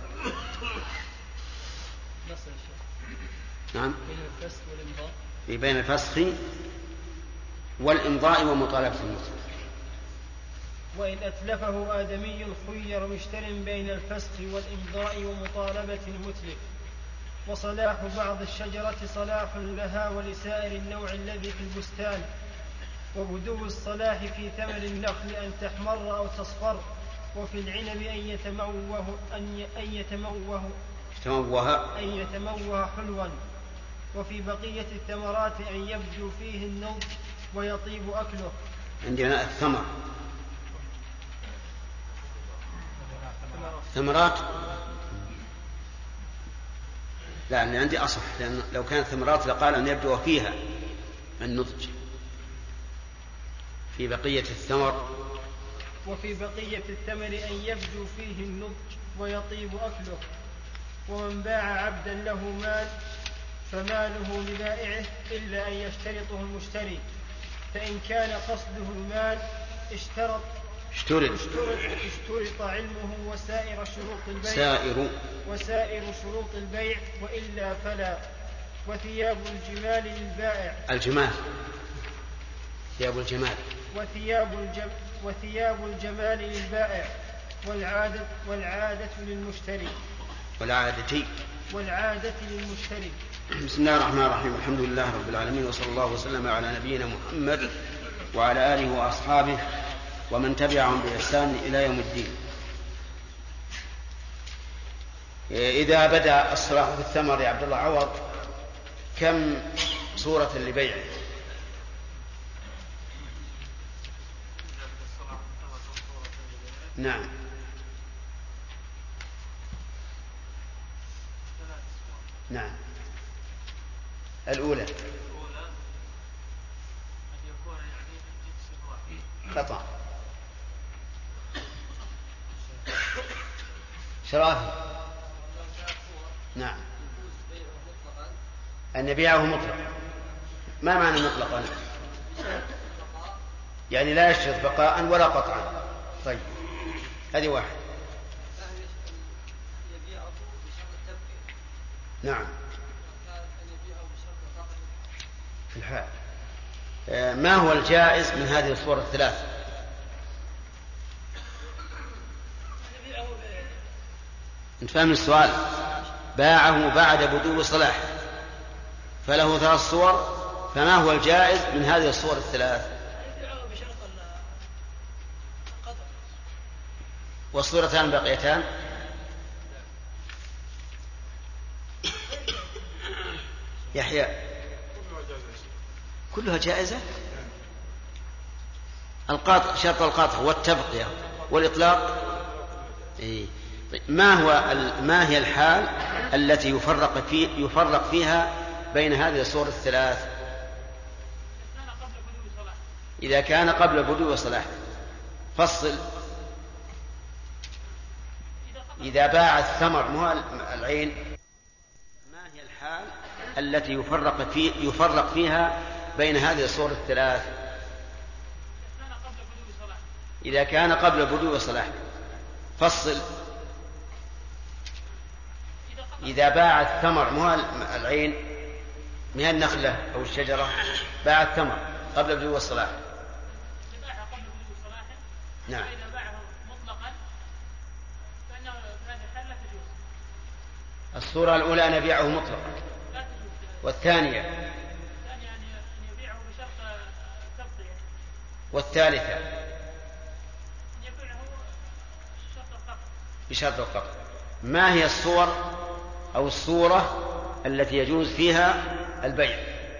نعم. بين الفسخ والإمضاء. بين الفسخ والإمضاء ومطالبة المتلف. وإن أتلفه آدمي خير مشتر بين الفسخ والإمضاء ومطالبة المتلف. وصلاح بعض الشجرة صلاح لها ولسائر النوع الذي في البستان، وبدو الصلاح في ثمر النخل أن تحمر أو تصفر، وفي العنب أن يتموه أن يتموه يتموه أن يتموه حلوا، وفي بقية الثمرات أن يبدو فيه النضج ويطيب أكله. عندنا الثمر ثمرات، لا أنا عندي أصح، لأن لو كانت ثمرات لقال أن يبدو فيها النضج. في بقية الثمر وفي بقية الثمر أن يبدو فيه النضج ويطيب أكله. ومن باع عبدا له مال فماله لبائعه إلا أن يشترطه المشتري، فإن كان قصده المال اشترط اشترط اشترط علمه وسائر شروط البيع سائر وسائر شروط البيع، وإلا فلا. وثياب الجمال للبائع الجمال ثياب الجمال. وثياب الجم وثياب الجمال للبائع والعادة والعادة للمشتري. والعادة والعادة للمشتري. بسم الله الرحمن الرحيم. الحمد لله رب العالمين، وصلى الله وسلم على نبينا محمد وعلى آله وأصحابه ومن تبعهم بإحسان إلى يوم الدين. إذا بدأ الصلاح في الثمر يا عبد الله عوض كم صورة لبيعه؟ نعم. نعم. الأولى خطأ. شرافي. نعم. أن يبيعه مطلقا. ما معنى مطلقا؟ يعني لا يشترط بقاء ولا قطعا. طيب هذه واحد. نعم في الحال. ما هو الجائز من هذه الصور الثلاث؟ انت فاهم السؤال؟ باعه بعد بدو صلاح فله ثلاث صور، فما هو الجائز من هذه الصور الثلاث؟ والصورتان بقيتان يحيى كلها جائزة. القاطع شرط القاطع والتبقية والإطلاق. إيه. ما هو ما هي الحال التي يفرق في يفرق فيها بين هذه الصور الثلاث؟ إذا كان قبل بدو صلاح. فصل. إذا باع الثمر مو العين، ما هي الحال التي يفرق في يفرق فيها بين هذه الصور الثلاث؟ إذا كان قبل بدو صلاح. فصل. إذا باع الثمر مو العين من النخلة أو الشجرة، باع الثمر قبل بدو الصلاح. نعم. الصورة الأولى أن يبيعه مطلقا، والثانية والثالثة بشرط القطع. ما هي الصور أو الصورة التي يجوز فيها البيع؟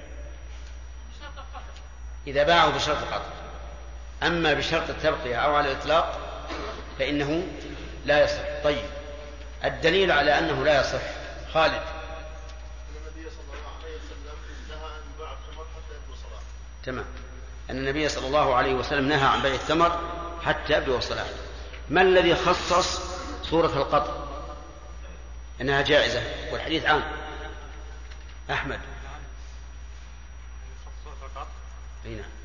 إذا باعه بشرط القطع. أما بشرط التبقية أو على الإطلاق فإنه لا يصح. طيب الدليل على أنه لا يصح. خالد. النبي صلى الله عليه وسلم نهى عن بيع الثمر حتى يبدو صلاح. تمام. أن النبي صلى الله عليه وسلم نهى عن بيع الثمر حتى يبدو صلاح. ما الذي خصص صورة القطع أنها جائزة والحديث عام؟ أحمد. صورة القطع. أي نعم.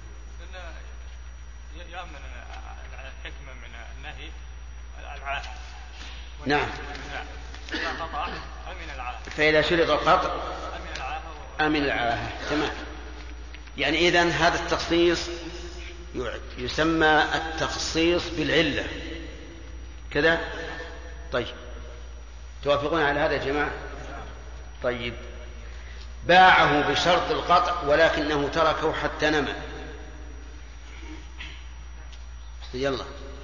يأمن الحكمة من النهي العاهة. نعم. إذا قطع أمن العاهة. فإذا شرط القطع أمن العاهة. أمن العاهة. تمام. يعني إذن هذا التخصيص يسمى التخصيص بالعلة كذا. طيب توافقون على هذا يا جماعة؟ طيب باعه بشرط القطع ولكنه تركه حتى نمى. يلا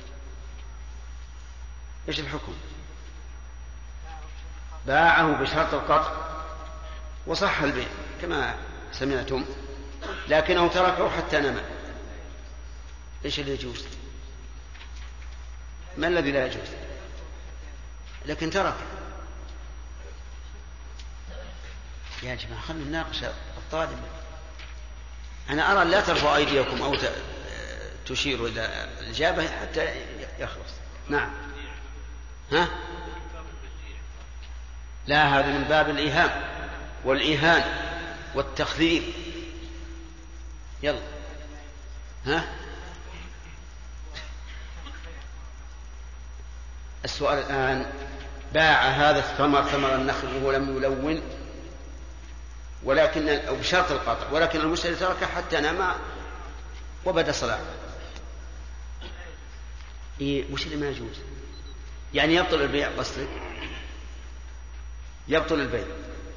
ايش الحكم؟ باعه بشرط القطع وصح البيع كما سمعتم، لكنه تركه حتى نمى. ايش اللي يجوز؟ ما الذي لا يجوز؟ لكن ترك. يا جماعة خلنا نناقش الطالب. أنا أرى لا ترفعوا أيديكم أو تشيروا إلى الإجابة حتى يخلص. نعم. ها؟ لا، هذا من باب الإيهام والإيهان والتخذير. يلا. ها؟ السؤال الآن: باع هذا الثمر ثمر النخل وهو لم يلون ولكن أو بشرط القطع، ولكن المشتري تركه حتى نام وبدا صلاح. إيه وش اللي ما يجوز؟ يعني يبطل البيع قصدك؟ يبطل البيع.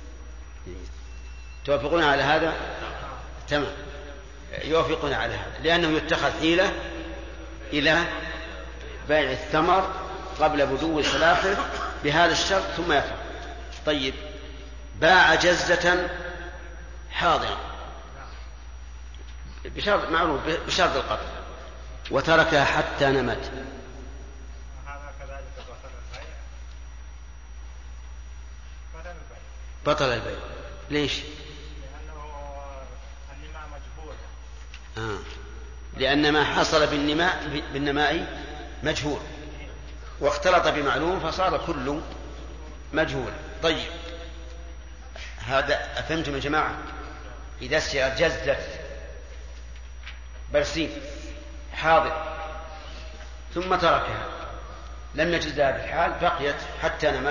توافقون على هذا؟ تمام، يوافقون على هذا، لأنه يتخذ حيلة إلى بيع الثمر قبل بدو صلاحه بهذا الشرط ثم يفعل. طيب، باع جزة حاضرة بشرط معروف بشرط القطع وتركها حتى نمت، بطل البيع. ليش؟ لأنه النماء مجهول. آه. لأن ما حصل بالنماء بالنماء مجهول واختلط بمعلوم فصار كله مجهول. طيب، هذا أفهمتم يا جماعة؟ إذا اشترى جزة برسيم حاضر ثم تركها لم يجز لها بالحال بقيت حتى نمت،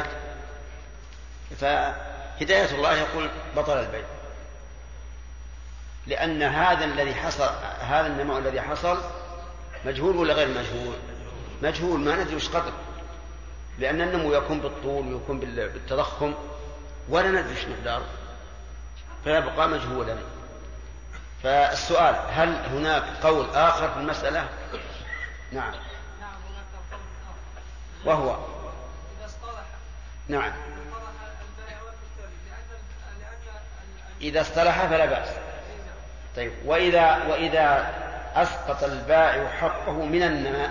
فهداية الله يقول بطل البيع، لأن هذا الذي حصل، هذا النماء الذي حصل مجهول ولا غير مجهول؟ مجهول، ما ندري وش قدر، لأن النمو يكون بالطول ويكون بالتضخم ولا ندري وش مقداره، فيبقى مجهولا. فالسؤال، هل هناك قول آخر في المسألة؟ نعم. وهو إذا اصطلح. نعم. إذا اصطلح فلا بأس. طيب، وإذا وإذا أسقط البائع حقه من النماء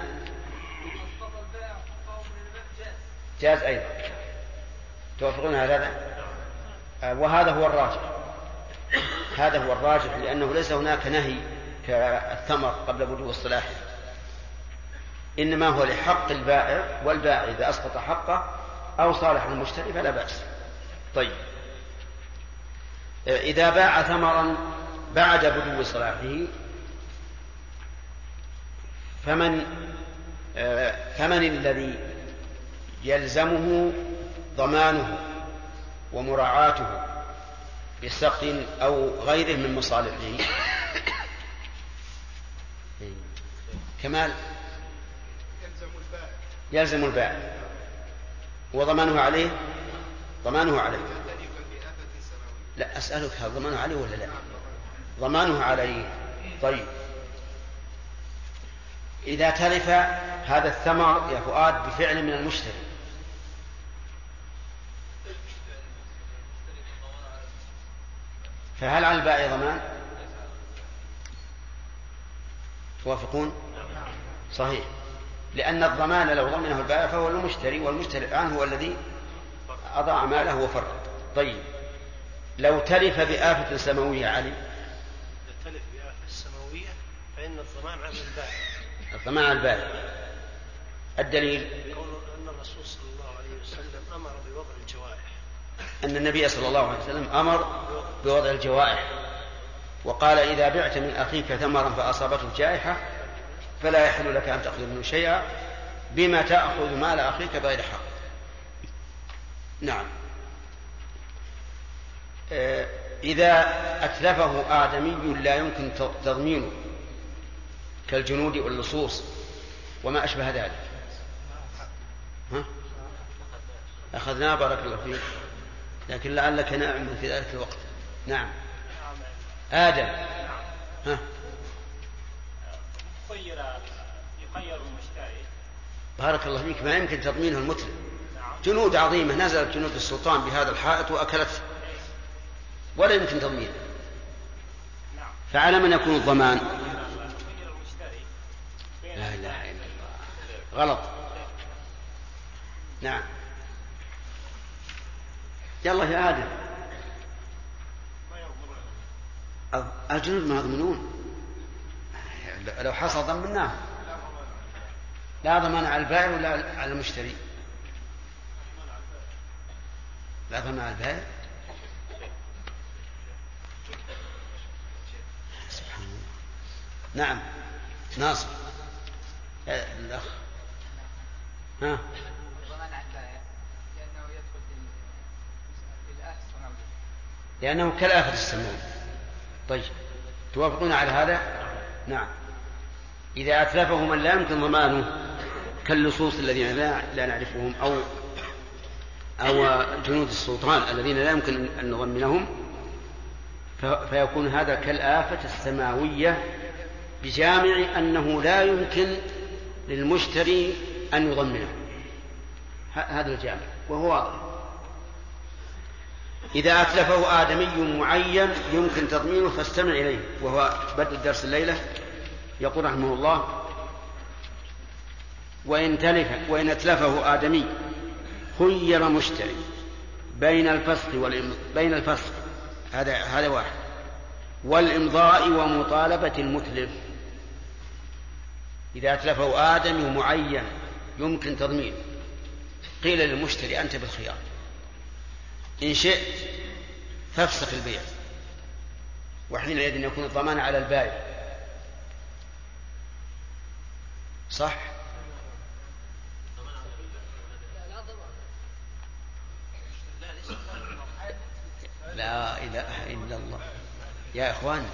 جاز أيضا. توافقون على هذا؟ وهذا هو الراجح، هذا هو الراجح، لأنه ليس هناك نهي كالثمر قبل بدو الصلاح، إنما هو لحق البائع، والبائع إذا أسقط حقه أو صالح المشتري فلا بأس. طيب، إذا باع ثمرا بعد بدو صلاحه فمن فمن الذي يلزمه ضمانه ومراعاته بسقي أو غيره من مصالحه؟ كمال يلزم البائع وضمانه عليه. ضمانه عليه لا، أسألك هل ضمانه عليه ولا لا؟ ضمانه عليه. طيب، إذا تلف هذا الثمر يا فؤاد بفعل من المشتري فهل على البائع ضمان؟ توافقون؟ صحيح، لأن الضمان لو ضمنه البائع فهو المشتري، والمشتري الآن هو الذي أضاع ماله وفرط. طيب، لو تلف بآفة سماوية علي؟ لو تلف بآفة سماوية فإن الضمان على البائع. الضمان على البائع. الدليل قوله أن الرسول صلى الله عليه وسلم أمر بوضع الجوائح، أن النبي صلى الله عليه وسلم أمر بوضع الجوائح وقال: إذا بعت من أخيك ثمرا فأصابته جائحة فلا يحل لك أن تأخذ منه شيئا بما تأخذ مال أخيك بغير حق. نعم. إذا أتلفه آدمي لا يمكن تضمينه كالجنود واللصوص وما أشبه ذلك، ها؟ أخذناه بارك الله فيك، لكن لعلك نعم في ذلك الوقت. نعم. آدم، ها؟ خير يخير المشتري بارك الله فيك، ما يمكن تضمينه المتلف. جنود عظيمة نزلت جنود السلطان بهذا الحائط وأكلته ولا يمكن تضمينه، فعلى من يكون الضمان؟ لا إله إلا الله، غلط. نعم. يلا يا آدم، الجنود ما يضمنون، لو حصل ضمناه. لا ضمان على البائع ولا على المشتري؟ لا ضمان على البائع. سبحان الله. نعم. ناصر الأخ. ها. الضمان على البائع لأنه يدخل في الآفة السماوية، لأنه كالآفة السماوية. طيب، توافقون على هذا؟ نعم. إذا أتلفه من لا يمكن ضمانه كاللصوص الذين لا, لا نعرفهم أو أو جنود السلطان الذين لا يمكن أن نضمنهم، فيكون هذا كالآفة السماوية بجامع أنه لا يمكن للمشتري أن يضمنه، هذا الجامع وهو واضح. إذا أتلفه آدمي معين يمكن تضمينه فاستمع إليه، وهو بدء الدرس الليلة. يقول رحمه الله: وإن, تلف وإن أتلفه آدمي خير مشتري بين الفسخ بين الفسخ هذا هذا واحد والإمضاء ومطالبة المتلف. إذا أتلفه آدمي معين يمكن تضمينه، قيل للمشتري: أنت بالخيار، إن شئت فافسخ البيع، وحينئذ يكون الضمان على البائع، صح؟ لا إله إلا الله يا إخوان،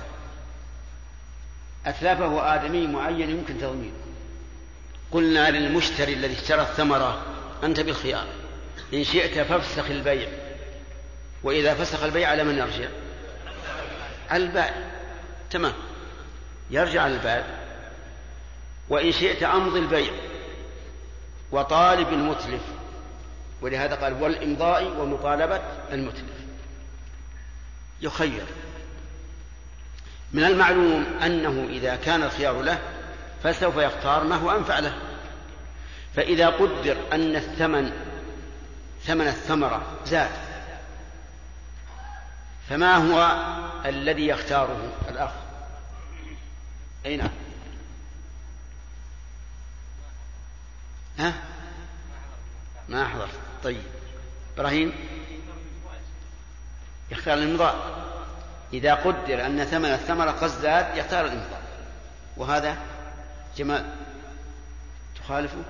أتلفه آدمي معين يمكن تضمينه، قلنا للمشتري الذي اشترى الثمرة: أنت بالخيار، إن شئت فافسخ البيع، وإذا فسخ البيع على من يرجع؟ على البائع، تمام، يرجع على البائع. وإن شئت أمضي البيع وطالب المتلف، ولهذا قال: والإمضاء ومطالبة المتلف، يخير. من المعلوم أنه إذا كان الخيار له فسوف يختار ما هو أنفع له. فإذا قدر أن الثمن ثمن الثمرة زاد، فما هو الذي يختاره الأخ؟ أي نعم، ها؟ ما أحضر. طيب إبراهيم يختار الإمضاء. إذا قدر أن ثمن الثمرة قد زاد يختار الإمضاء. وهذا جمال تخالفه؟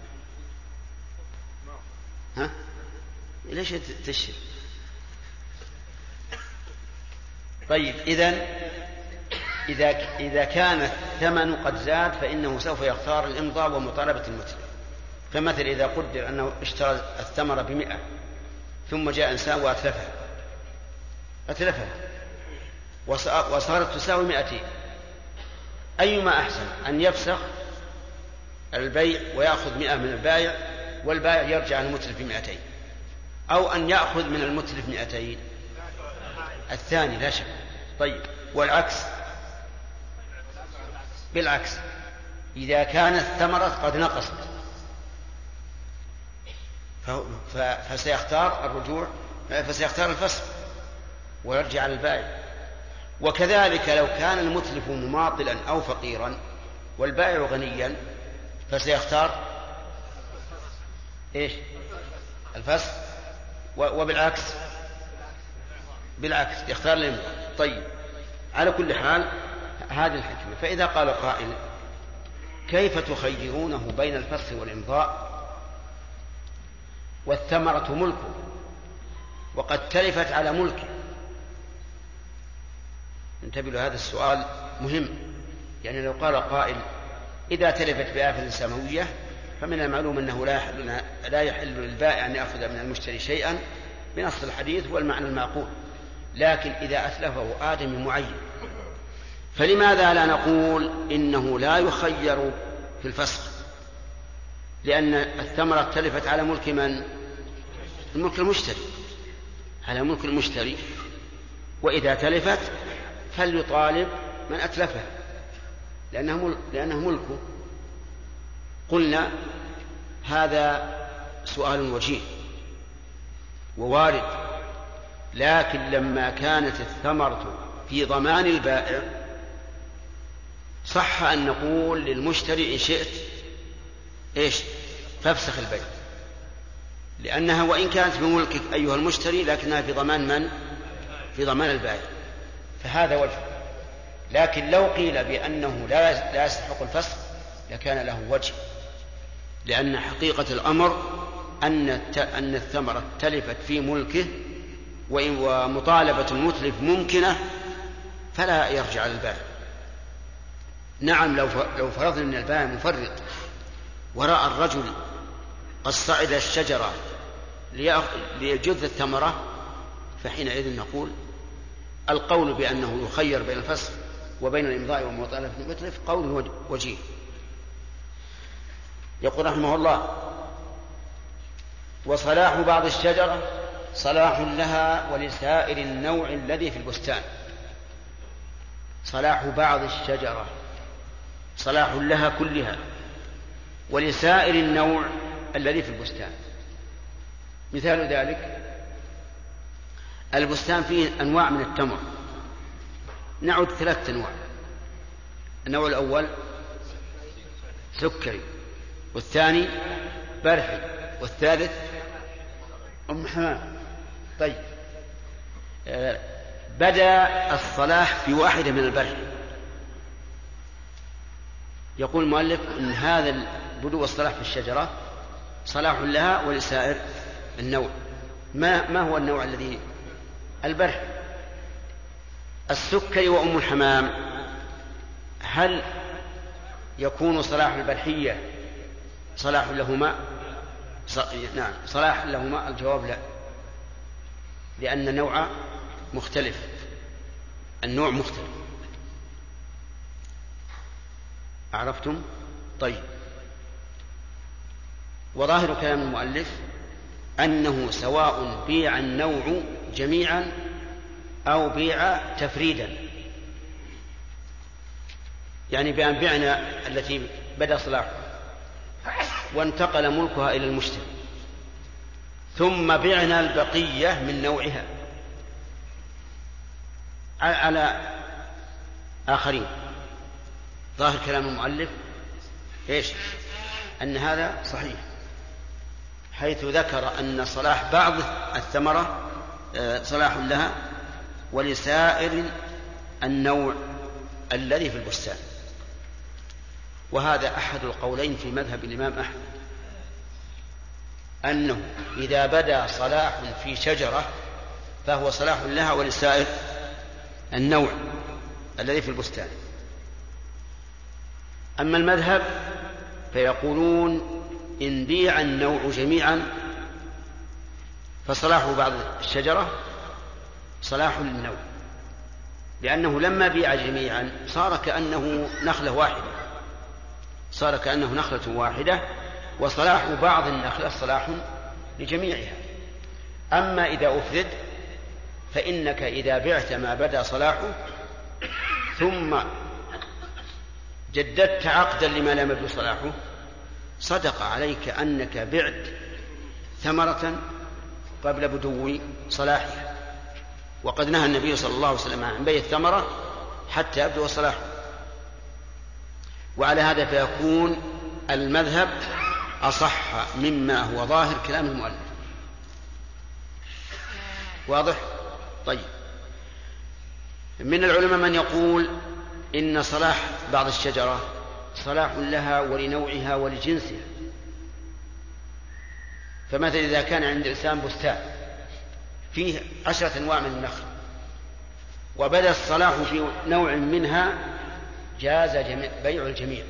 ها؟ ليش تشير؟ طيب إذن إذا إذا كان الثمن قد زاد فإنه سوف يختار الإمضاء ومطالبة المتلف. فمثل إذا قدر أنه اشترى الثمرة بمئة ثم جاء إنسان وأتلفها أتلفها وصارت تساوي مئتين، أيما أحسن، أن يفسخ البيع ويأخذ مئة من البائع والبائع يرجع المتلف بمئتين، أو أن يأخذ من المتلف مئتين؟ الثاني لا شك. طيب والعكس؟ بالعكس، إذا كانت الثمرة قد نقصت فسيختار الرجوع، فسيختار الفسخ ويرجع على البائع. وكذلك لو كان المتلف مماطلا أو فقيرا والبائع غنيا فسيختار إيش؟ الفسخ. وبالعكس بالعكس يختار الإمضاء. طيب على كل حال هذه الحكمة. فإذا قال قائل: كيف تخيرونه بين الفسخ والإمضاء والثمرة ملكه وقد تلفت على ملكه؟ انتبهوا لهذا السؤال مهم. يعني لو قال قائل: إذا تلفت بآفة سماوية فمن المعلوم أنه لا يحل, لا يحل للبائع أن يأخذ من المشتري شيئا بنص الحديث والمعنى المعقول، لكن إذا أتلفه آدم معين فلماذا لا نقول إنه لا يخير في الفسخ؟ لأن الثمرة تلفت على ملك من؟ الملك المشتري، على ملك المشتري، وإذا تلفت فليطالب من أتلفها لأنه, لأنه ملكه. قلنا هذا سؤال وجيه ووارد، لكن لما كانت الثمرة في ضمان البائع صح أن نقول للمشتري: إن شئت إيش؟ فافسخ البيع، لأنها وإن كانت بملكك أيها المشتري لكنها في ضمان من؟ في ضمان البائع، فهذا وجه. لكن لو قيل بأنه لا يستحق الفسخ لكان له وجه، لأن حقيقة الأمر أن أن الثمرة تلفت في ملكه ومطالبة المتلف ممكنة فلا يرجع للبائع. نعم، لو لو فرضنا أن البائع مفرط ورأى الرجل قد صعد الشجرة ليجذ الثمرة، فحينئذ نقول القول بأنه يخير بين الفسخ وبين الإمضاء ومطالبة المتلف قول وجيه. يقول رحمه الله: وصلاح بعض الشجرة صلاح لها ولسائر النوع الذي في البستان. صلاح بعض الشجرة صلاح لها كلها ولسائر النوع الذي في البستان. مثال ذلك: البستان فيه أنواع من التمر، نعد ثلاثة أنواع. النوع الأول سكري، والثاني برحي، والثالث أم حمام. طيب، آه بدأ الصلاح في واحدة من البرحي. يقول المؤلف إن هذا البدو والصلاح في الشجرة صلاح لها ولسائر النوع. ما, ما هو النوع الذي؟ البرحي. السكري وأم الحمام، هل يكون صلاح البرحية صلاح لهما؟ نعم، صلاح لهما. الجواب لا، لأن النوع مختلف، النوع مختلف. عرفتم؟ طيب، وظاهر كلام المؤلف أنه سواء بيع النوع جميعا أو بيع تفريدا، يعني بأن بعنا التي بدأ صلاحها وانتقل ملكها إلى المشتري، ثم بعنا البقية من نوعها على آخرين. ظاهر كلام المؤلف إيش؟ أن هذا صحيح، حيث ذكر أن صلاح بعض الثمرة صلاح لها ولسائر النوع الذي في البستان. وهذا أحد القولين في مذهب الإمام أحمد، أنه إذا بدا صلاح في شجرة فهو صلاح لها ولسائر النوع الذي في البستان. أما المذهب فيقولون إن بيع النوع جميعا فصلاح بعض الشجرة صلاح للنوع، لأنه لما بيع جميعا صار كأنه نخلة واحدة، صار كأنه نخلة واحدة، وصلاح بعض النخلة صلاح لجميعها. أما إذا أفرد فإنك إذا بعت ما بدأ صلاحه ثم جددت عقدا لما لم يبدو صلاحه، صدق عليك أنك بعت ثمرة قبل بدو صلاحها. وقد نهى النبي صلى الله عليه وسلم عن بيع الثمرة حتى يبدو صلاحه. وعلى هذا فيكون المذهب أصح مما هو ظاهر كلام المؤلف. واضح؟ طيب، من العلماء من يقول إن صلاح بعض الشجرة صلاح لها ولنوعها ولجنسها. فمثلا إذا كان عند الإنسان بستان فيه عشرة أنواع من النخل وبدأ الصلاح في نوع منها، جاز بيع الجميع،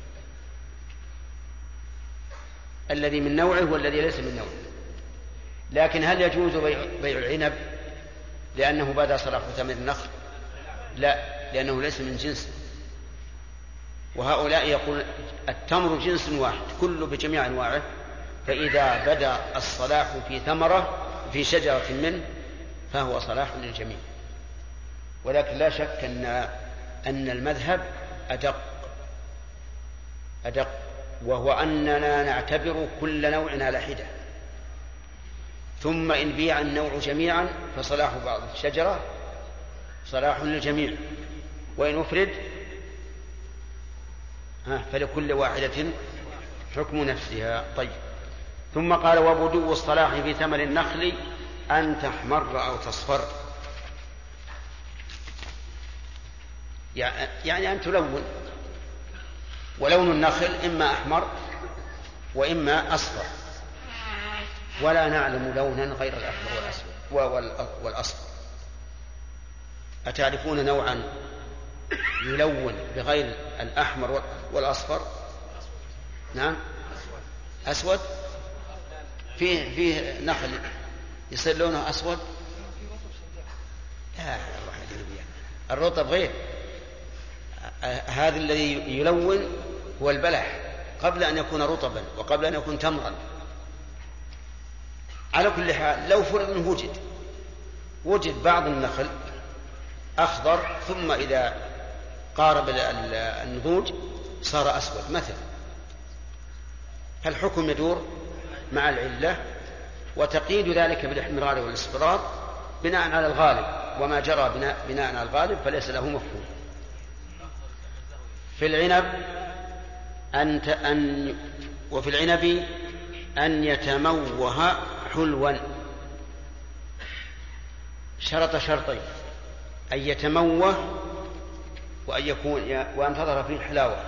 الذي من نوعه والذي ليس من نوعه. لكن هل يجوز بيع العنب لأنه بدأ صلاح ثمر النخل؟ لا، لأنه ليس من جنس. وهؤلاء يقول التمر جنس واحد كله بجميع أنواعه، فإذا بدأ الصلاح في ثمرة في شجرة منه فهو صلاح للجميع. ولكن لا شك أن أن المذهب أدق أدق وهو أننا نعتبر كل نوع على حدة، ثم إن بيع النوع جميعا فصلاح بعض الشجرة صلاح للجميع، وإن أفرد فلكل واحدة حكم نفسها. طيب، ثم قال: وبدو الصلاح في ثمر النخل أن تحمر أو تصفر، يعني أن تلون. ولون النخل إما أحمر وإما أصفر، ولا نعلم لونا غير الأحمر والأسود والأصفر. أتعرفون نوعا يلون بغير الأحمر والأصفر؟ نعم أسود. فيه فيه نخل يصير لونه أسود؟ لا الرطب غير هذا الذي يلون هو البلح قبل أن يكون رطبا وقبل أن يكون تمرا. على كل حال لو فرض أنه وجد وجد بعض النخل أخضر ثم إذا قارب النضوج صار أسود مثلا، فالحكم يدور مع العلة وتقييد ذلك بالاحمرار والاصفرار بناء على الغالب، وما جرى بناء, بناء على الغالب فليس له مفهوم. في العنب أن, أن وفي العنب أن يتموه حلوا، شرط شرطين: أن يتموه وأن يكون وأن تظهر فيه الحلاوة.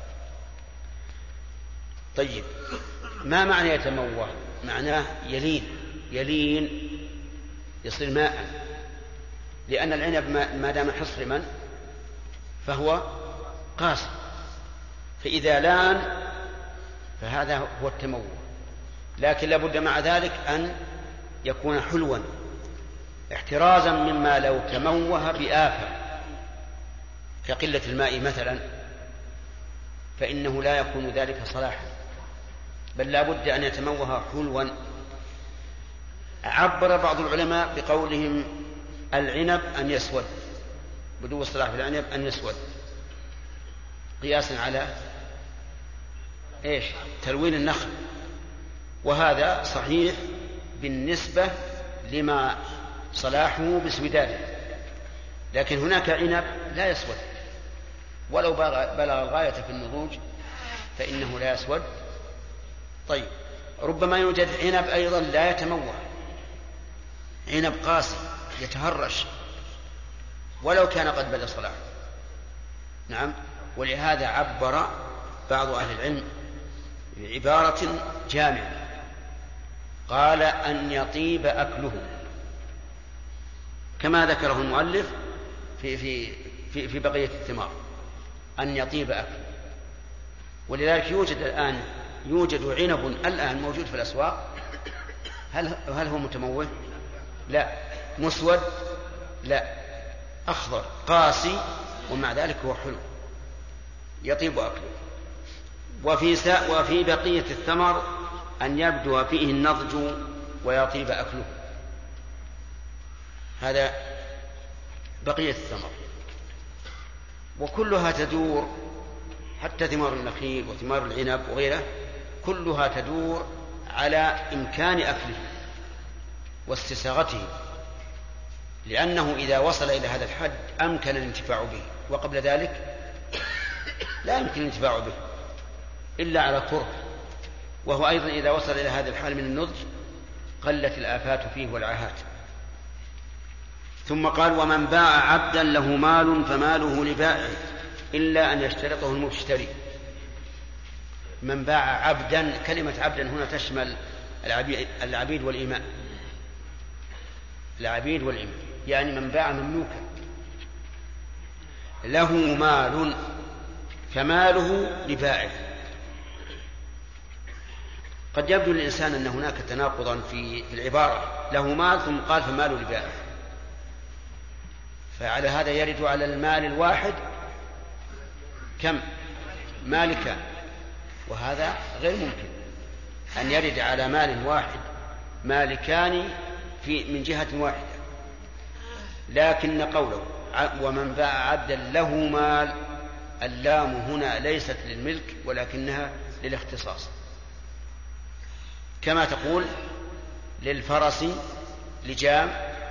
طيب ما معنى يتموه؟ معناه يلين يلين يصير ماء، لأن العنب ما دام حصرما فهو قاسي، فإذا لان فهذا هو التموه. لكن لابد مع ذلك أن يكون حلوا احترازا مما لو تموه بآفة كقلة الماء مثلا فإنه لا يكون ذلك صلاحا، بل لابد أن يتموه حلوا. عبر بعض العلماء بقولهم العنب أن يسود، بدو الصلاح في العنب أن يسود، قياسا على إيش؟ تلوين النخل، وهذا صحيح بالنسبة لما صلاحه باسوداده، لكن هناك عنب لا يسود ولو بلغ الغاية في النضوج فإنه لا يسود. طيب ربما يوجد عنب أيضا لا يتموه، عنب قاسي يتهرش ولو كان قد بدا صلاحه. نعم، ولهذا عبر بعض أهل العلم بعبارة جامعة قال أن يطيب أكله، كما ذكره المؤلف في, في, في, في بقية الثمار، أن يطيب أكله. ولذلك يوجد الآن يوجد عنب الآن موجود في الأسواق، هل, هل هو متموه؟ لا. مسود؟ لا. أخضر قاسي ومع ذلك هو حلو يطيب أكله. وفي, سا وفي بقية الثمر أن يبدو فيه النضج ويطيب أكله، هذا بقية الثمر. وكلها تدور، حتى ثمار النخيل وثمار العنب وغيره كلها تدور على إمكان أكله واستساغته، لأنه إذا وصل إلى هذا الحد أمكن الانتفاع به، وقبل ذلك لا يمكن الانتفاع به إلا على كره، وهو أيضا إذا وصل إلى هذا الحال من النضج قلت الآفات فيه والعاهات. ثم قال: ومن باع عبدا له مال فماله لبائعه إلا أن يشترطه المشتري. من باع عبدا، كلمة عبدا هنا تشمل العبيد والإماء، العبيد والإماء، يعني من باع مملوكا له مال فماله لبائعه. قد يبدو للإنسان أن هناك تناقضا في العبارة، له مال ثم قال فماله لبائعه، فعلى هذا يرد على المال الواحد كم؟ مالكان، وهذا غير ممكن أن يرد على مال واحد مالكان في من جهة واحدة. لكن قوله ومن باع عبدا له مال، اللام هنا ليست للملك ولكنها للاختصاص، كما تقول للفرس لجام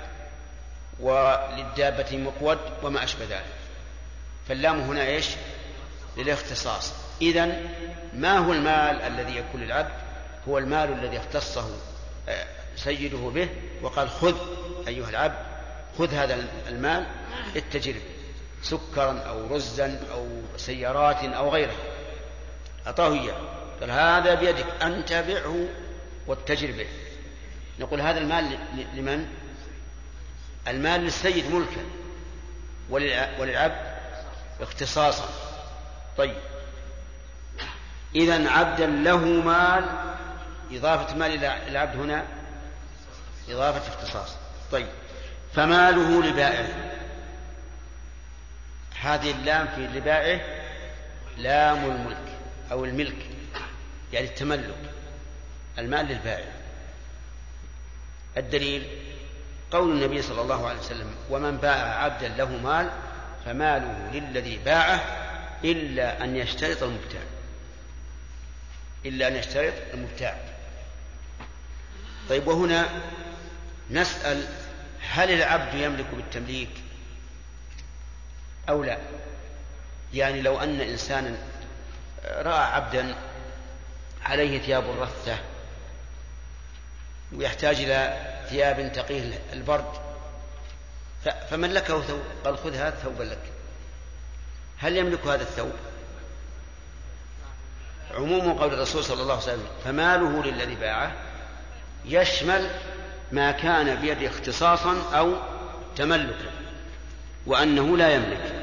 وللدابة مقود وما أشبه ذلك، فاللام هنا إيش؟ للاختصاص. إذن ما هو المال الذي يكون للعبد؟ هو المال الذي اختصه سيده به وقال: خذ أيها العبد، خذ هذا المال اتجر به، سكرا أو رزا أو سيارات أو غيرها، أعطاه إياه، قال: هذا بيدك أنت بعه واتجر به. نقول هذا المال لمن؟ المال للسيد ملكا، وللعبد اختصاصا. طيب إذن عبدا له مال، إضافة مال إلى العبد هنا إضافة اختصاص. طيب فماله لبائعه، هذه اللام في لبائعه لام الملك أو الملك، يعني التملك، المال للبائع. الدليل قول النبي صلى الله عليه وسلم: ومن باع عبدا له مال فماله للذي باعه إلا أن يشترط المبتاع، إلا أن يشترط المبتاع. طيب وهنا نسأل: هل العبد يملك بالتمليك أو لا؟ يعني لو أن إنسانا رأى عبدا عليه ثياب رثة ويحتاج إلى ثياب تقيه البرد فملكه ثوب، قال: خذ هذا ثوبا لك، هل يملك هذا الثوب؟ عموم قول الرسول صلى الله عليه وسلم: فماله للذي باعه، يشمل ما كان بيده اختصاصا أو تملكا، وأنه لا يملك.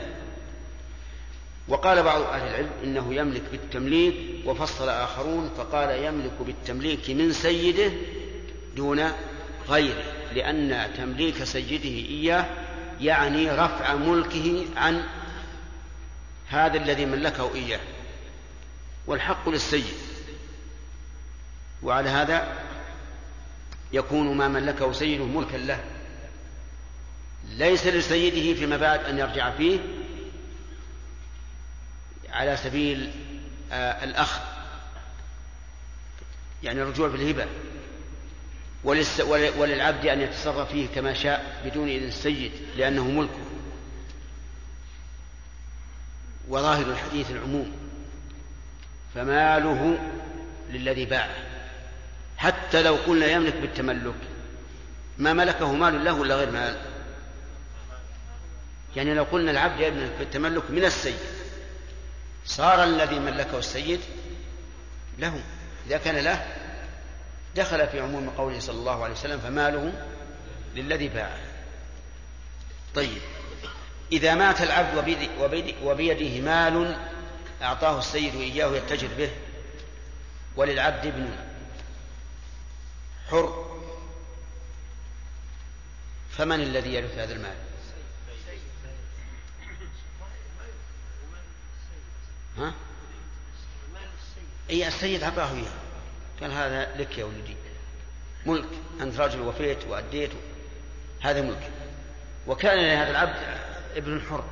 وقال بعض أهل العلم إنه يملك بالتمليك، وفصل آخرون فقال: يملك بالتمليك من سيده دون غيره، لأن تمليك سيده إياه يعني رفع ملكه عن هذا الذي ملكه إياه، والحق للسيد. وعلى هذا يكون ما ملكه سيده ملكا له، ليس لسيده فيما بعد أن يرجع فيه على سبيل آه الأخذ، يعني الرجوع في الهبة، وللعبد أن يتصرف فيه كما شاء بدون إذن السيد لأنه ملكه. وظاهر الحديث العموم، فماله للذي باعه. حتى لو قلنا يملك بالتملك، ما ملكه مال له ولا غير مال؟ يعني لو قلنا العبد يملك بالتملك من السيد، صار الذي ملكه السيد له، إذا كان له دخل في عموم قوله صلى الله عليه وسلم: فماله للذي باعه. طيب إذا مات العبد وبيده مال أعطاه السيد إياه يتجر به، وللعبد ابن حر، فمن الذي يرث هذا المال؟ ها؟ أي السيد أعطاه إياه، قال: هذا لك يا ولدي، ملك، أنت رجل وفيت وأديت، هذا ملك. وكان لهذا العبد ابن حر.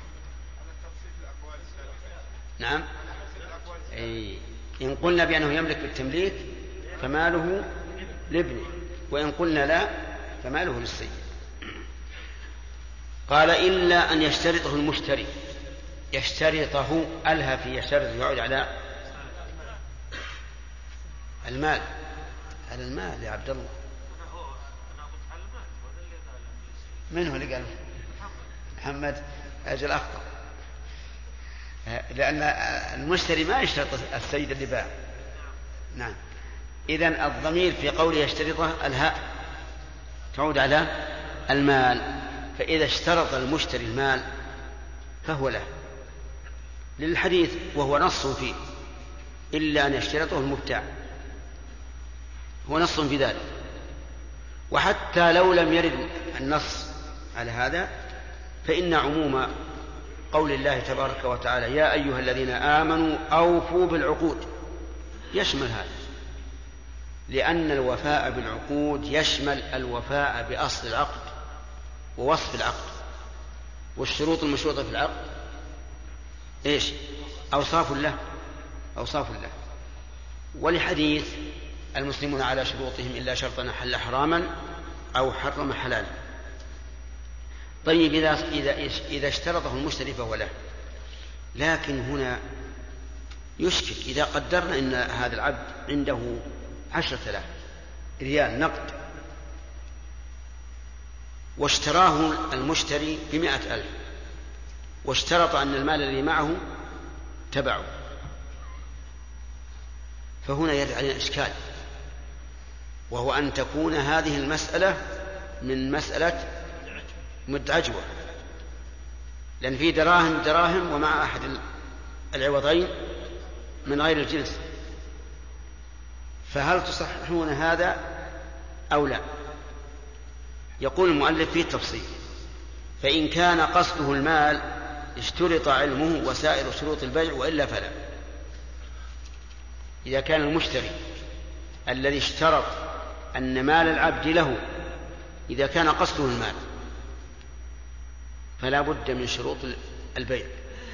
نعم. أي إن قلنا بأنه يملك بالتمليك فماله لابنه، وإن قلنا لا فماله للسيد. قال: إلا أن يشترطه المشتري. يشترطه ألها في يشترط يعود على المال، على المال يا عبد الله. من هو اللي قال؟ محمد أجل أخطأ، لأن المشتري ما يشترط السيد اللي باع. نعم. إذن الضمير في قوله يشترطه الهاء تعود على المال، فإذا اشترط المشتري المال فهو له، للحديث وهو نص فيه: إلا أن يشترطه المبتاع، هو نص في ذلك. وحتى لو لم يرد النص على هذا فإن عموم قول الله تبارك وتعالى: يا أيها الذين آمنوا أوفوا بالعقود يشمل هذا، لأن الوفاء بالعقود يشمل الوفاء بأصل العقد ووصف العقد، والشروط المشروطة في العقد إيش؟ أوصاف له، أوصاف له. ولحديث: المسلمون على شروطهم إلا شرطا حل حراما أو حرم حلالا. طيب إذا, إذا, إذا اشترطه المشتري فهو له، لكن هنا يشكل إذا قدرنا أن هذا العبد عنده عشرة آلاف ريال نقد، واشتراه المشتري بمائة ألف، واشترط أن المال الذي معه تبعه، فهنا يرد علينا إشكال، وهو أن تكون هذه المسألة من مسألة مد عجوة، لأن في دراهم دراهم ومع أحد العوضين من غير الجنس، فهل تصححون هذا أو لا؟ يقول المؤلف فيه تفصيل: فإن كان قصده المال اشترط علمه وسائر شروط البيع وإلا فلا. إذا كان المشتري الذي اشترط أن مال العبد له إذا كان قصده المال فلا بد من شروط البيع،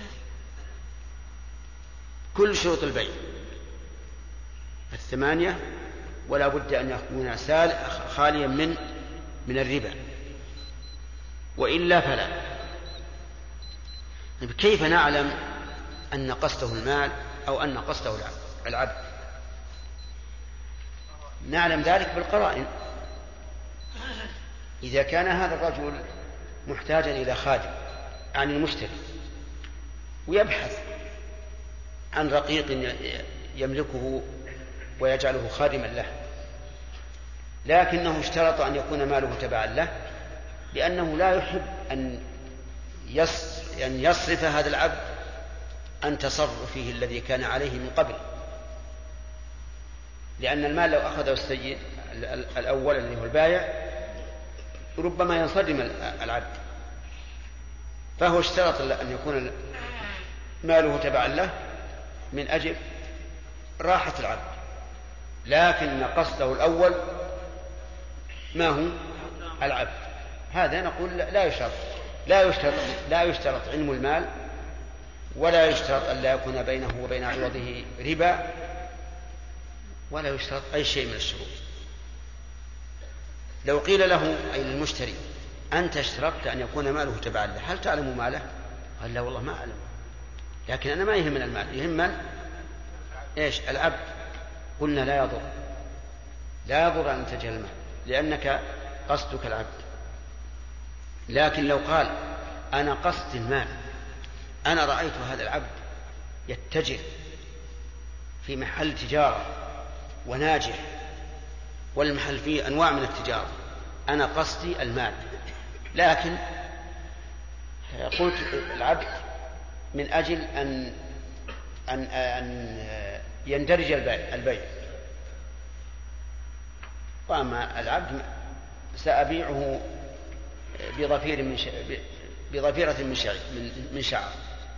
كل شروط البيع الثمانية، ولا بد أن يكون خاليا من من الربا وإلا فلا. كيف نعلم أن قصده المال أو أن قصده العبد؟ نعلم ذلك بالقرائن. إذا كان هذا الرجل محتاجا إلى خادم عن المشتري ويبحث عن رقيق يملكه ويجعله خادما له، لكنه اشترط أن يكون ماله تبعا له لأنه لا يحب أن يصرف هذا العبد عن تصرفه الذي كان عليه من قبل، لأن المال لو أخذه السيد الأول الذي هو البائع ربما ينصدم العبد، فهو اشترط أن يكون ماله تبعا له من أجل راحة العبد، لكن قصده الأول ما هو العبد. هذا نقول لا يشترط لا يشترط لا يشترط علم المال، ولا يشترط أن لا يكون بينه وبين عوضه ربا، ولا يشترط أي شيء من الشروط. لو قيل له أي المشتري: أنت اشترطت أن يكون ماله تبعا له، هل تعلم ماله؟ قال: لا والله ما أعلم، لكن أنا ما يهمنا المال، يهمنا إيش؟ العبد. قلنا: لا يضر لا يضر أن تجهل المال لأنك قصدك العبد. لكن لو قال: أنا قصد المال، أنا رأيت هذا العبد يتجر في محل تجارة وناجح والمحل فيه أنواع من التجارة، أنا قصدي المال، لكن قلت العبد من أجل أن أن أن يندرج البيع، وأما العبد سأبيعه بضفير من ش... بضفيرة من شعر من شعر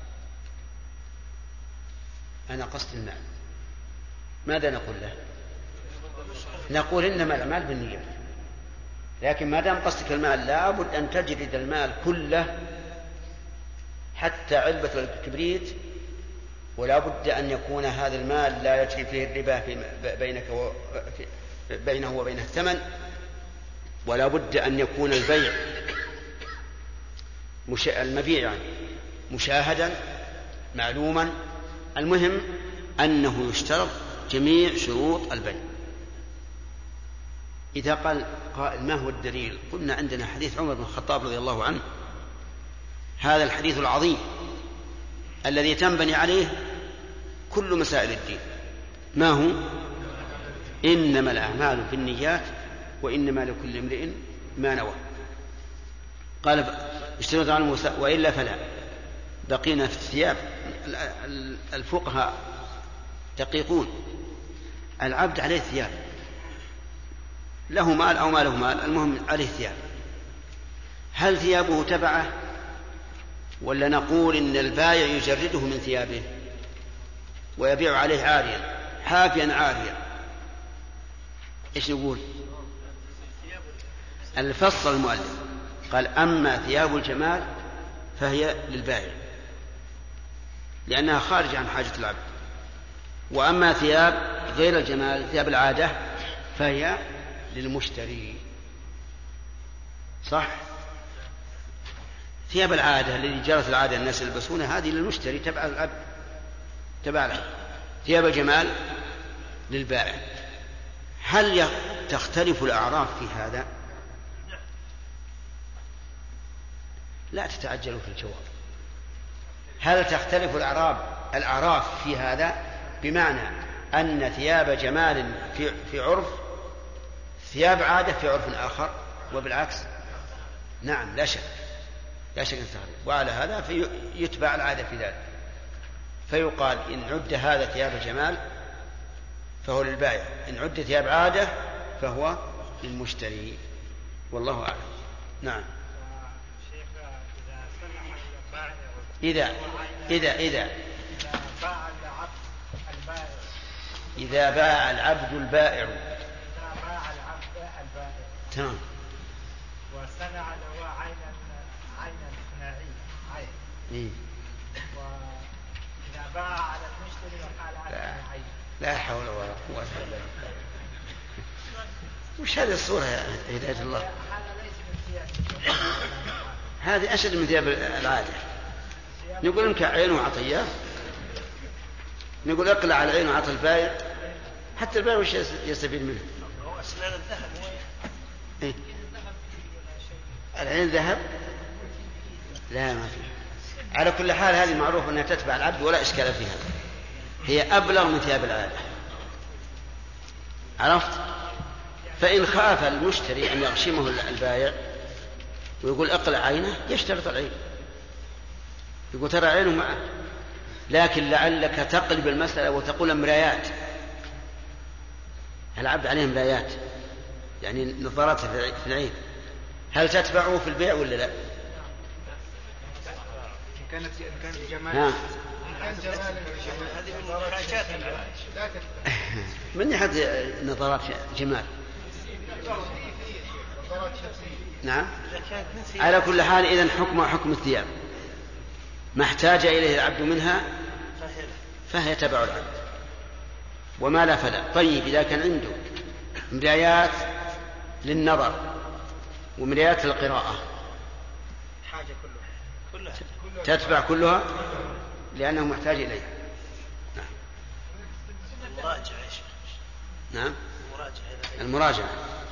أنا قصد المال. ماذا نقول له؟ نقول إنما الأعمال بالنية، لكن ما دام قصدك المال لابد أن تجرد المال كله حتى علبة الكبريت، ولا بد أن يكون هذا المال لا يجري فيه الربا في بينك و... في... بينه وبين الثمن، ولا بد أن يكون البيع مش... المبيع يعني مشاهدا معلوما. المهم أنه يشترط جميع شروط البيع. إذا قال قائل: ما هو الدليل؟ قلنا: عندنا حديث عمر بن الخطاب رضي الله عنه، هذا الحديث العظيم الذي تنبني عليه كل مسائل الدين. ما هو؟ إنما الأعمال بالنيات وإنما لكل امرئ ما نوى. قال: اشترط على الموسى وإلا فلا. بقينا في الثياب. الفقهاء دقيقون. العبد عليه ثياب، له مال أو ما له مال، المهم عليه ثياب. هل ثيابه تبعه ولا نقول إن البائع يجرده من ثيابه ويبيع عليه عاريا حافيا عاريا؟ إيش نقول؟ الفصل المؤلف قال: أما ثياب الجمال فهي للبائع لأنها خارج عن حاجة العبد، وأما ثياب غير الجمال ثياب العادة فهي للمشتري. صح؟ ثياب العادة التي جرت العادة الناس يلبسونها هذه للمشتري تبع العبد تبع العبد. ثياب الجمال للبائع. هل تختلف الأعراف في هذا؟ لا تتعجلوا في الجواب. هل تختلف الأعراف الأعراف في هذا؟ بمعنى أن ثياب جمال في في عرف ثياب عادة في عرف آخر، وبالعكس؟ نعم لا شك. لا شك تغلب. وعلى هذا فيتبع العادة في ذلك، فيقال إن عد هذا ثياب جمال فهو للبائع، إن عد ثياب عادة فهو للمشتري، والله أعلم. نعم. إذا إذا إذا إذا باع العبد البائع تمام وصنع له عينا عينا صناعية عين إيه؟ وإذا باع على المشتري وقال على عين. لا حول ولا قوة إلا بالله. وش هذه الصورة يا هداية الله؟ هذه أشد من ثياب العادة. نقول إنك عين وعطية، نقول اقلع على العين وعطى البائع، حتى البائع وش يستفيد منه؟ هو أسنان الذهب. إيه؟ العين ذهب؟ لا ما في. على كل حال هذه معروف أنها تتبع العبد ولا إشكال فيها، هي أبلغ من ثياب العادة. عرفت؟ فإن خاف المشتري أن يغشمه البائع ويقول اقلع عينه، يشترط العين، يقول ترى عينه معه، لكن لعلك تقلب المسألة وتقول مرايات، العبد عليه مرايات يعني نظارات في العين، هل تتبعه في البيع ولا لا؟ كانت كانت جمال نعم. هذه من الحاجات من ناحية نظارات جمال. نعم. على كل حال إذن حكم حكم الثياب، ما احتاج إليه العبد منها فهي تبع العبد، وما لا فلا. طيب إذا كان عنده مرايات للنظر ومرايات للقراءة حاجة كلها كلها تتبع كلها لأنه محتاج إليها. نعم. المراجعة يا شيخ. نعم. المراجعة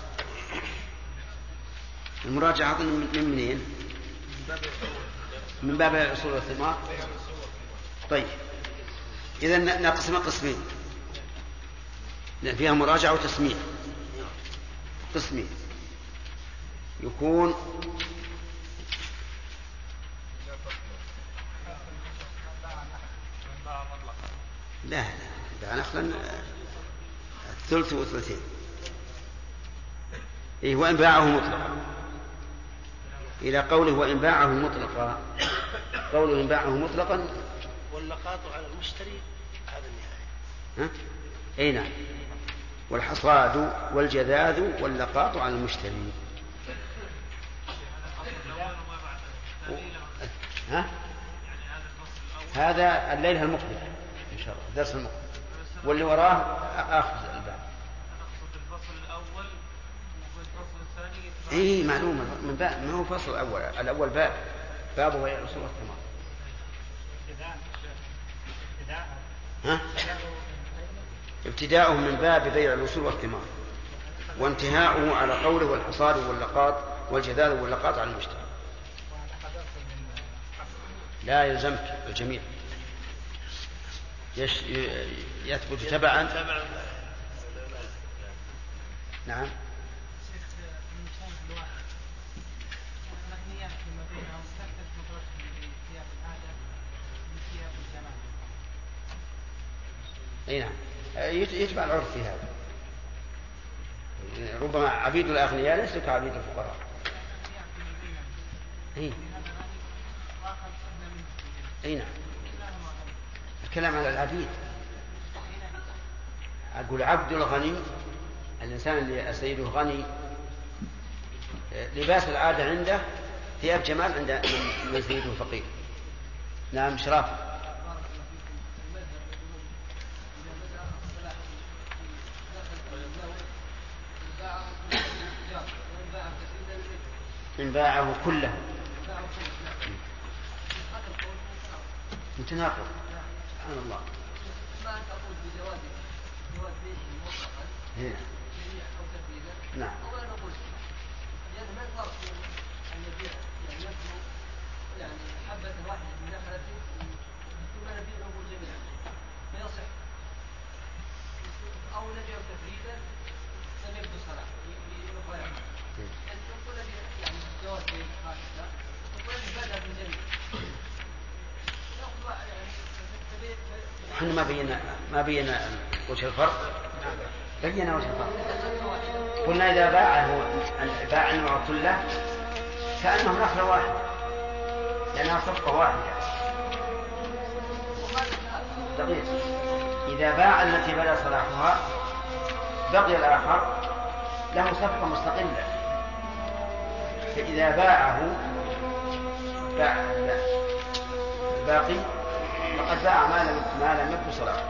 المراجعة أظن من منين؟ من باب الأصول والثمار. طيب إذن نقسم قسمين، لأن فيها مراجعة وتسميع. قسمين يكون لا لا باع نخلا الثلث وثلثين. إيه وإن باعه مطلقا، إلى قوله وإن باعه مطلقا، قوله إن باعه مطلقا واللقاط على المشتري هذا النهاية. ها؟ أي نعم. والحصاد والجذاذ واللقاط على المشتري. ها؟ هذا الليلة المقبل إن شاء الله، درس المقبل، واللي وراه آخذ الباب. إيه معلومة من باب، ما هو فصل الأول، الأول باب بابه هي رسول الثمار. ها؟ ابتداؤه من باب بيع الوصول والثمار، وانتهاؤه على قوله والحصاد واللقاط والجذاذ واللقاط على المشتري. لا يلزمك الجميع، يش... يثبت تبعا. نعم. اي نعم يتبع العرف في هذا. ربما عبيد الاغنياء ليسوا كعبيد الفقراء. اي اي نعم. الكلام على العبيد. اقول عبد الغني، الانسان اللي سيده غني لباس العاده عنده ثياب جمال عند من سيده فقير. نعم شراف. إن باعه كله متناقض. سبحان الله. هنا. نعم. يعني حبة واحدة من نخلته ثم نبيعه جميعا فيصح، أو نبيع تفريدا لم يبدو صلاح يبقى يعني نقول يعني جواز بين هكذا نقول بدل احنا ما بينا ما بينا وجه الفرق. بينا وجه الفرق. قلنا إذا باعه باع النوع كله كأنه نخلة واحدة لأنها صفقة واحدة. دقيق. إذا باع التي بدا صلاحها بقي الآخر له صفقة مستقلة. فإذا باعه باع الباقي فقد باع ما لم ما لم يبدو صلاحه.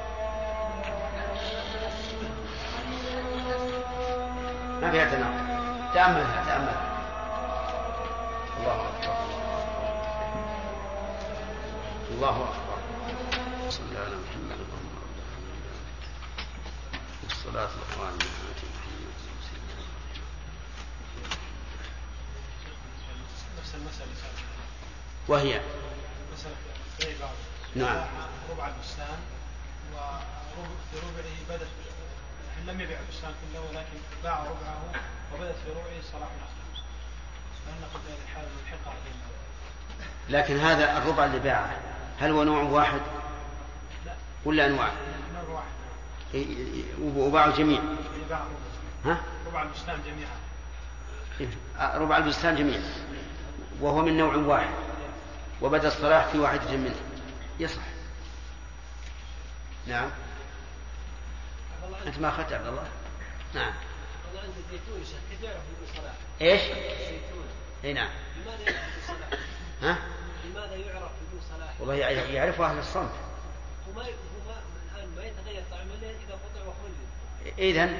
ما فيها تناقض. تأملها تأملها. الله أكبر الله أكبر. صلى الله على محمد والصلاة والسلام على محمد. نفس المسألة وهي مسألة بيع بعض. نعم. ربع البستان وفي ربعه بدت لم يبيع البستان كله ولكن باع ربعه وبدت في ربعه صلاح الأخر. فإن قد هذه الحالة ملحقة علينا. لكن هذا الربع اللي باعه هل هو نوع واحد؟ لا. ولا أنواع؟ نوع واحد. وباعوا جميع. باع ها؟ ربع البستان جميعا. ربع البستان جميعا وهو من نوع واحد وبدأ الصلاح في واحدة منه يصح. نعم. أنت ما أخذت عبد الله؟ نعم. والله عند الزيتون كيف يعرف بدون صلاح؟ إيش؟ الزيتون. إيه نعم. لماذا يعرف بدون صلاح؟ ها؟ لماذا يعرف بدون صلاح؟ والله يعرفه أهل الصمت. وما هو الآن ما يتغير طعمه إذا قطع وخلد. إذن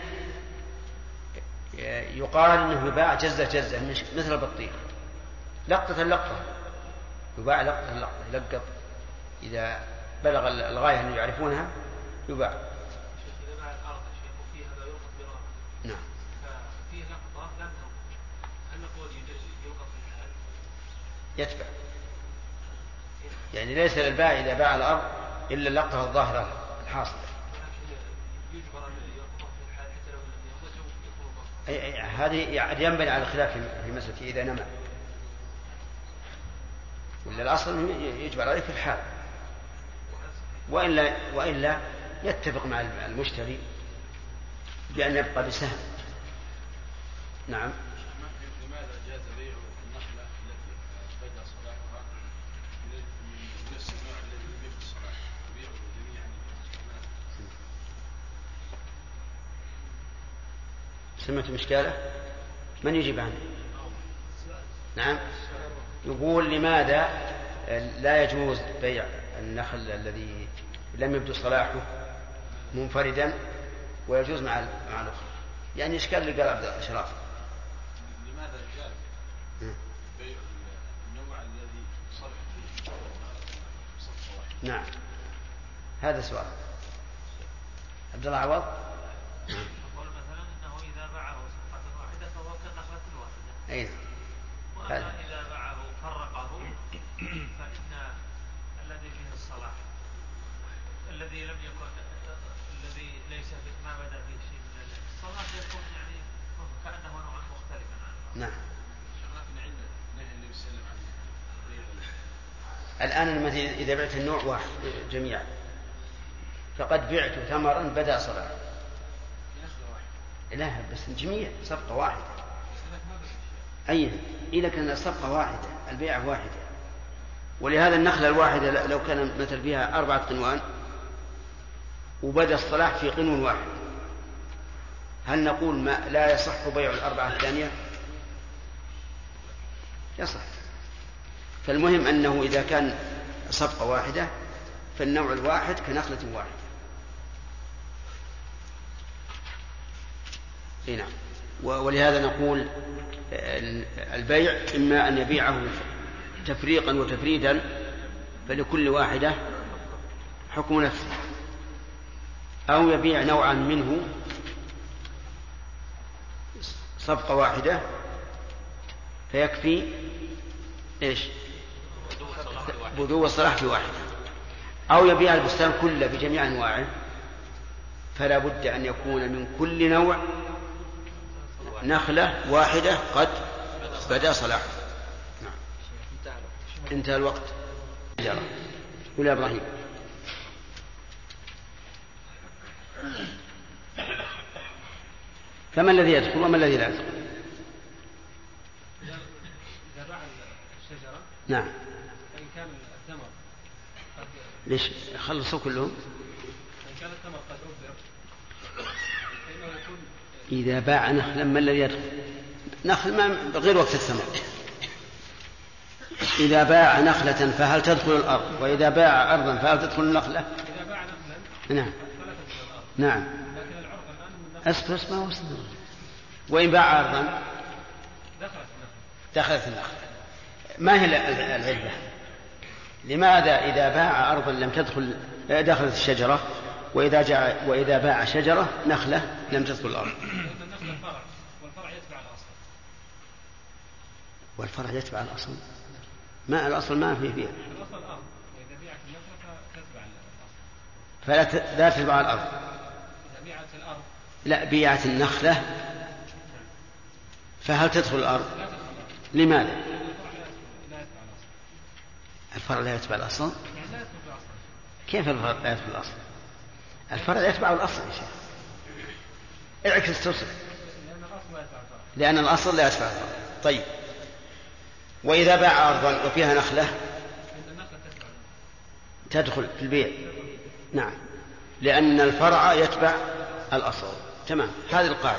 يقال إنه يباع جزة جزة مثل البطيخ لقطة لقطة. يباع لقطة لقطة يلقط إذا بلغ الغاية أن يعرفونها يباع. إذا باع الأرض شيء وفيها ما يلقط براءة. نعم. ففيه لقطة لم نلقط. هل نقول يلقط في الحال؟ يتبع. يعني ليس للبائع إذا باع الأرض إلا اللقطة الظاهرة الحاصلة. يجبر أن يلقط في الحال حتى لو لم يخرج يكون باطلا. أي أي هذه ينبني على الخلاف في مسألة إذا نمى. ولا الأصل يجبر عليه في الحال. وإلا وإلا يتفق مع المشتري بأن يبقى بسهم. نعم. لماذا جاز بيع النخلة التي بدأ صلاحها من نفس النوع الذي لم يبدأ صلاحه بيعه جميعا؟ سمعت مشكلة؟ من يجيب عنه؟ نعم. يقول لماذا لا يجوز بيع النخل الذي لم يبدو صلاحه منفردا ويجوز مع مع الأخرى؟ يعني إشكال اللي قال عبد الأشراف. لماذا جاز بيع النوع الذي صلح فيه صفقة واحدة؟ نعم هذا سؤال. عبد الله عوض. أقول مثلا أنه إذا باعه صفقة واحدة فهو كالنخلة الواحدة. أي وأما إذا باعه فرقه فإن الذي فيه الصلاح الذي لم يكن الذي ليس ما بدا فيه شيء من الصلاح يكون يعني كأنه نوع مختلفا عنه. نعم. شغلتنا عند نهي النبي صلى الله عليه وسلم. الآن إذا بعت النوع واحد جميعا فقد بعت ثمرا بدأ صلاح. لا بس الجميع صفقة واحدة. أي إذا كان الصفقة واحدة البيعة واحدة. ولهذا النخلة الواحدة لو كان مثل فيها أربعة قنوان وبدأ الصلاح في قنون واحد هل نقول ما لا يصح بيع الأربعة الثانية؟ يصح. فالمهم أنه إذا كان صفقة واحدة فالنوع الواحد كنخلة واحدة. نعم. ولهذا نقول البيع إما أن يبيعه تفريقا وتفريدا فلكل واحدة حكم نفسه أو يبيع نوعا منه صفقة واحدة فيكفي إيش بدو الصلاح في واحدة أو يبيع البستان كله بجميع أنواعه فلا بد أن يكون من كل نوع نخلة واحدة قد بدأ صلاحه. نعم. انتهى الوقت. قل يا إبراهيم. فما الذي يدخل وما الذي لا يدخل؟ إذا باع الشجرة نعم. فإن كان الثمر قد ليش خلصوا كلهم؟ فإن كان الثمر قد أبر فإنه يكون إذا باع نخلا ما الذي يدخل؟ نخل ما غير وقت الثمر. إذا باع نخلة فهل تدخل الأرض؟ وإذا باع أرضا فهل تدخل النخلة؟ إذا باع نخلا نعم فلا تدخل الأرض. نعم. لكن العرف الآن من النخل أسفل اسمه وسط. وإن باع أرضا دخلت النخل. دخلت النخلة. ما هي العلة؟ لماذا إذا باع أرضا لم تدخل دخلت الشجرة، وإذا جاء وإذا باع شجرة نخلة لم تدخل الأرض؟ لأن النخل فرع والفرع يتبع الأصل. والفرع يتبع الأصل. ما الأصل ما فيه فيه. الأصل الأرض، وإذا بيعت النخلة فتتبع الأصل. فلا لا تتبع الأرض. إذا بيعت الأرض لا بيعت النخلة فهل تدخل الأرض؟ لا تدخل. لماذا؟ الفرع لا يتبع الأصل. الفرع لا يتبع الأصل؟ يعني لا يتبع الأصل. كيف الفرع لا يتبع الأصل؟ الفرع يتبع الأصل يا شيخ. اعكس تصل. لأن الأصل لا يتبع الفرع. لأن الأصل لا يتبع الفرع. طيب وإذا باع أرضا وفيها نخلة فإن النخلة تتبع تدخل في البيع. نعم لأن الفرع يتبع الأصل. تمام هذه القاعدة.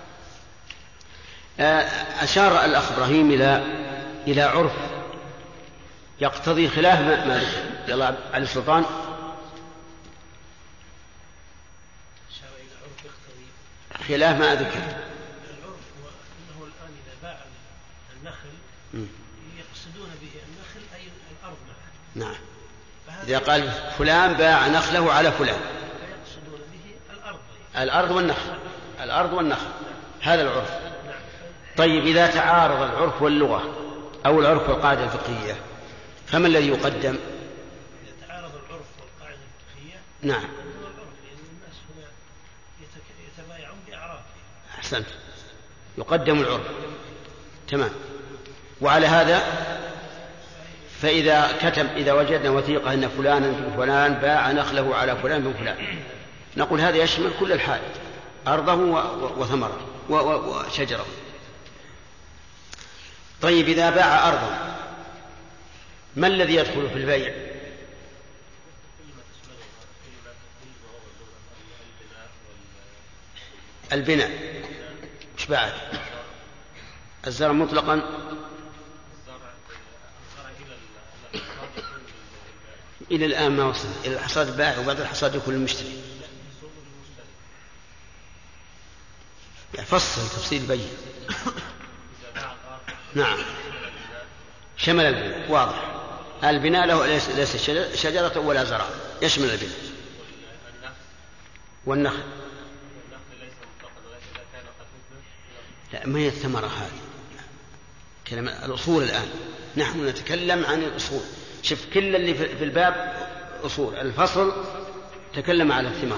أشار الأخ إبراهيم إلى إلى عرف يقتضي خلاف ما ما ذكر. يلا علي السلطان. أشار إلى عرف يقتضي خلاف ما ذكر. العرف هو أنه الآن إذا باع النخل م. يقصدون به النخل أي الأرض معه. نعم إذا قال فلان باع نخله على فلان فيقصدون به الأرض. الأرض والنخل. الأرض والنخل هذا العرف. طيب إذا تعارض العرف واللغة أو العرف والقاعدة الفقهية فما الذي يقدم؟ إذا تعارض العرف والقاعدة الفقهية نعم يقدم العرف، لأن الناس هنا يتبايعون بأعراف. أحسنت يقدم العرف. تمام. وعلى هذا فإذا كتب إذا وجدنا وثيقة أن فلانا بن فلان باع نخله على فلان بن فلان نقول هذا يشمل كل الحائط أرضه وثمره وشجره. طيب إذا باع أرضا ما الذي يدخل في البيع؟ البناء. مش بعد الزرع مطلقا؟ إلى الآن ما وصل إلى الحصاد البائع وبعد الحصاد يكون المشتري. يعني فصل تفصيل بين. نعم شمل البناء واضح. البناء له ليس شجرة ولا زرع يشمل البناء والنخل. لا ما هي الثمرة هذه كلمة الأصول. الآن نحن نتكلم عن الأصول. شوف كل اللي في الباب أصول. الفصل تكلم على الثمار.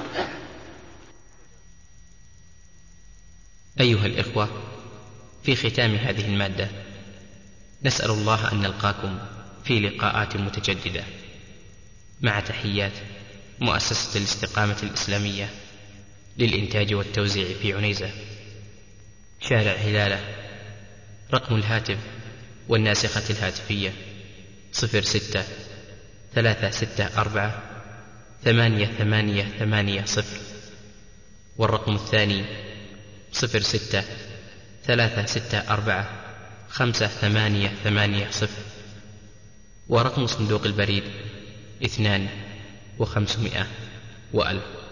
أيها الإخوة في ختام هذه المادة نسأل الله أن نلقاكم في لقاءات متجددة مع تحيات مؤسسة الاستقامة الإسلامية للإنتاج والتوزيع في عنيزة شارع هلالة. رقم الهاتف والناسخة الهاتفية صفر ستة ثلاثة ستة أربعة ثمانية ثمانية ثمانية صفر، والرقم الثاني صفر ستة ثلاثة ستة أربعة خمسة ثمانية ثمانية صفر، ورقم صندوق البريد اثنان وخمسمائة وألف.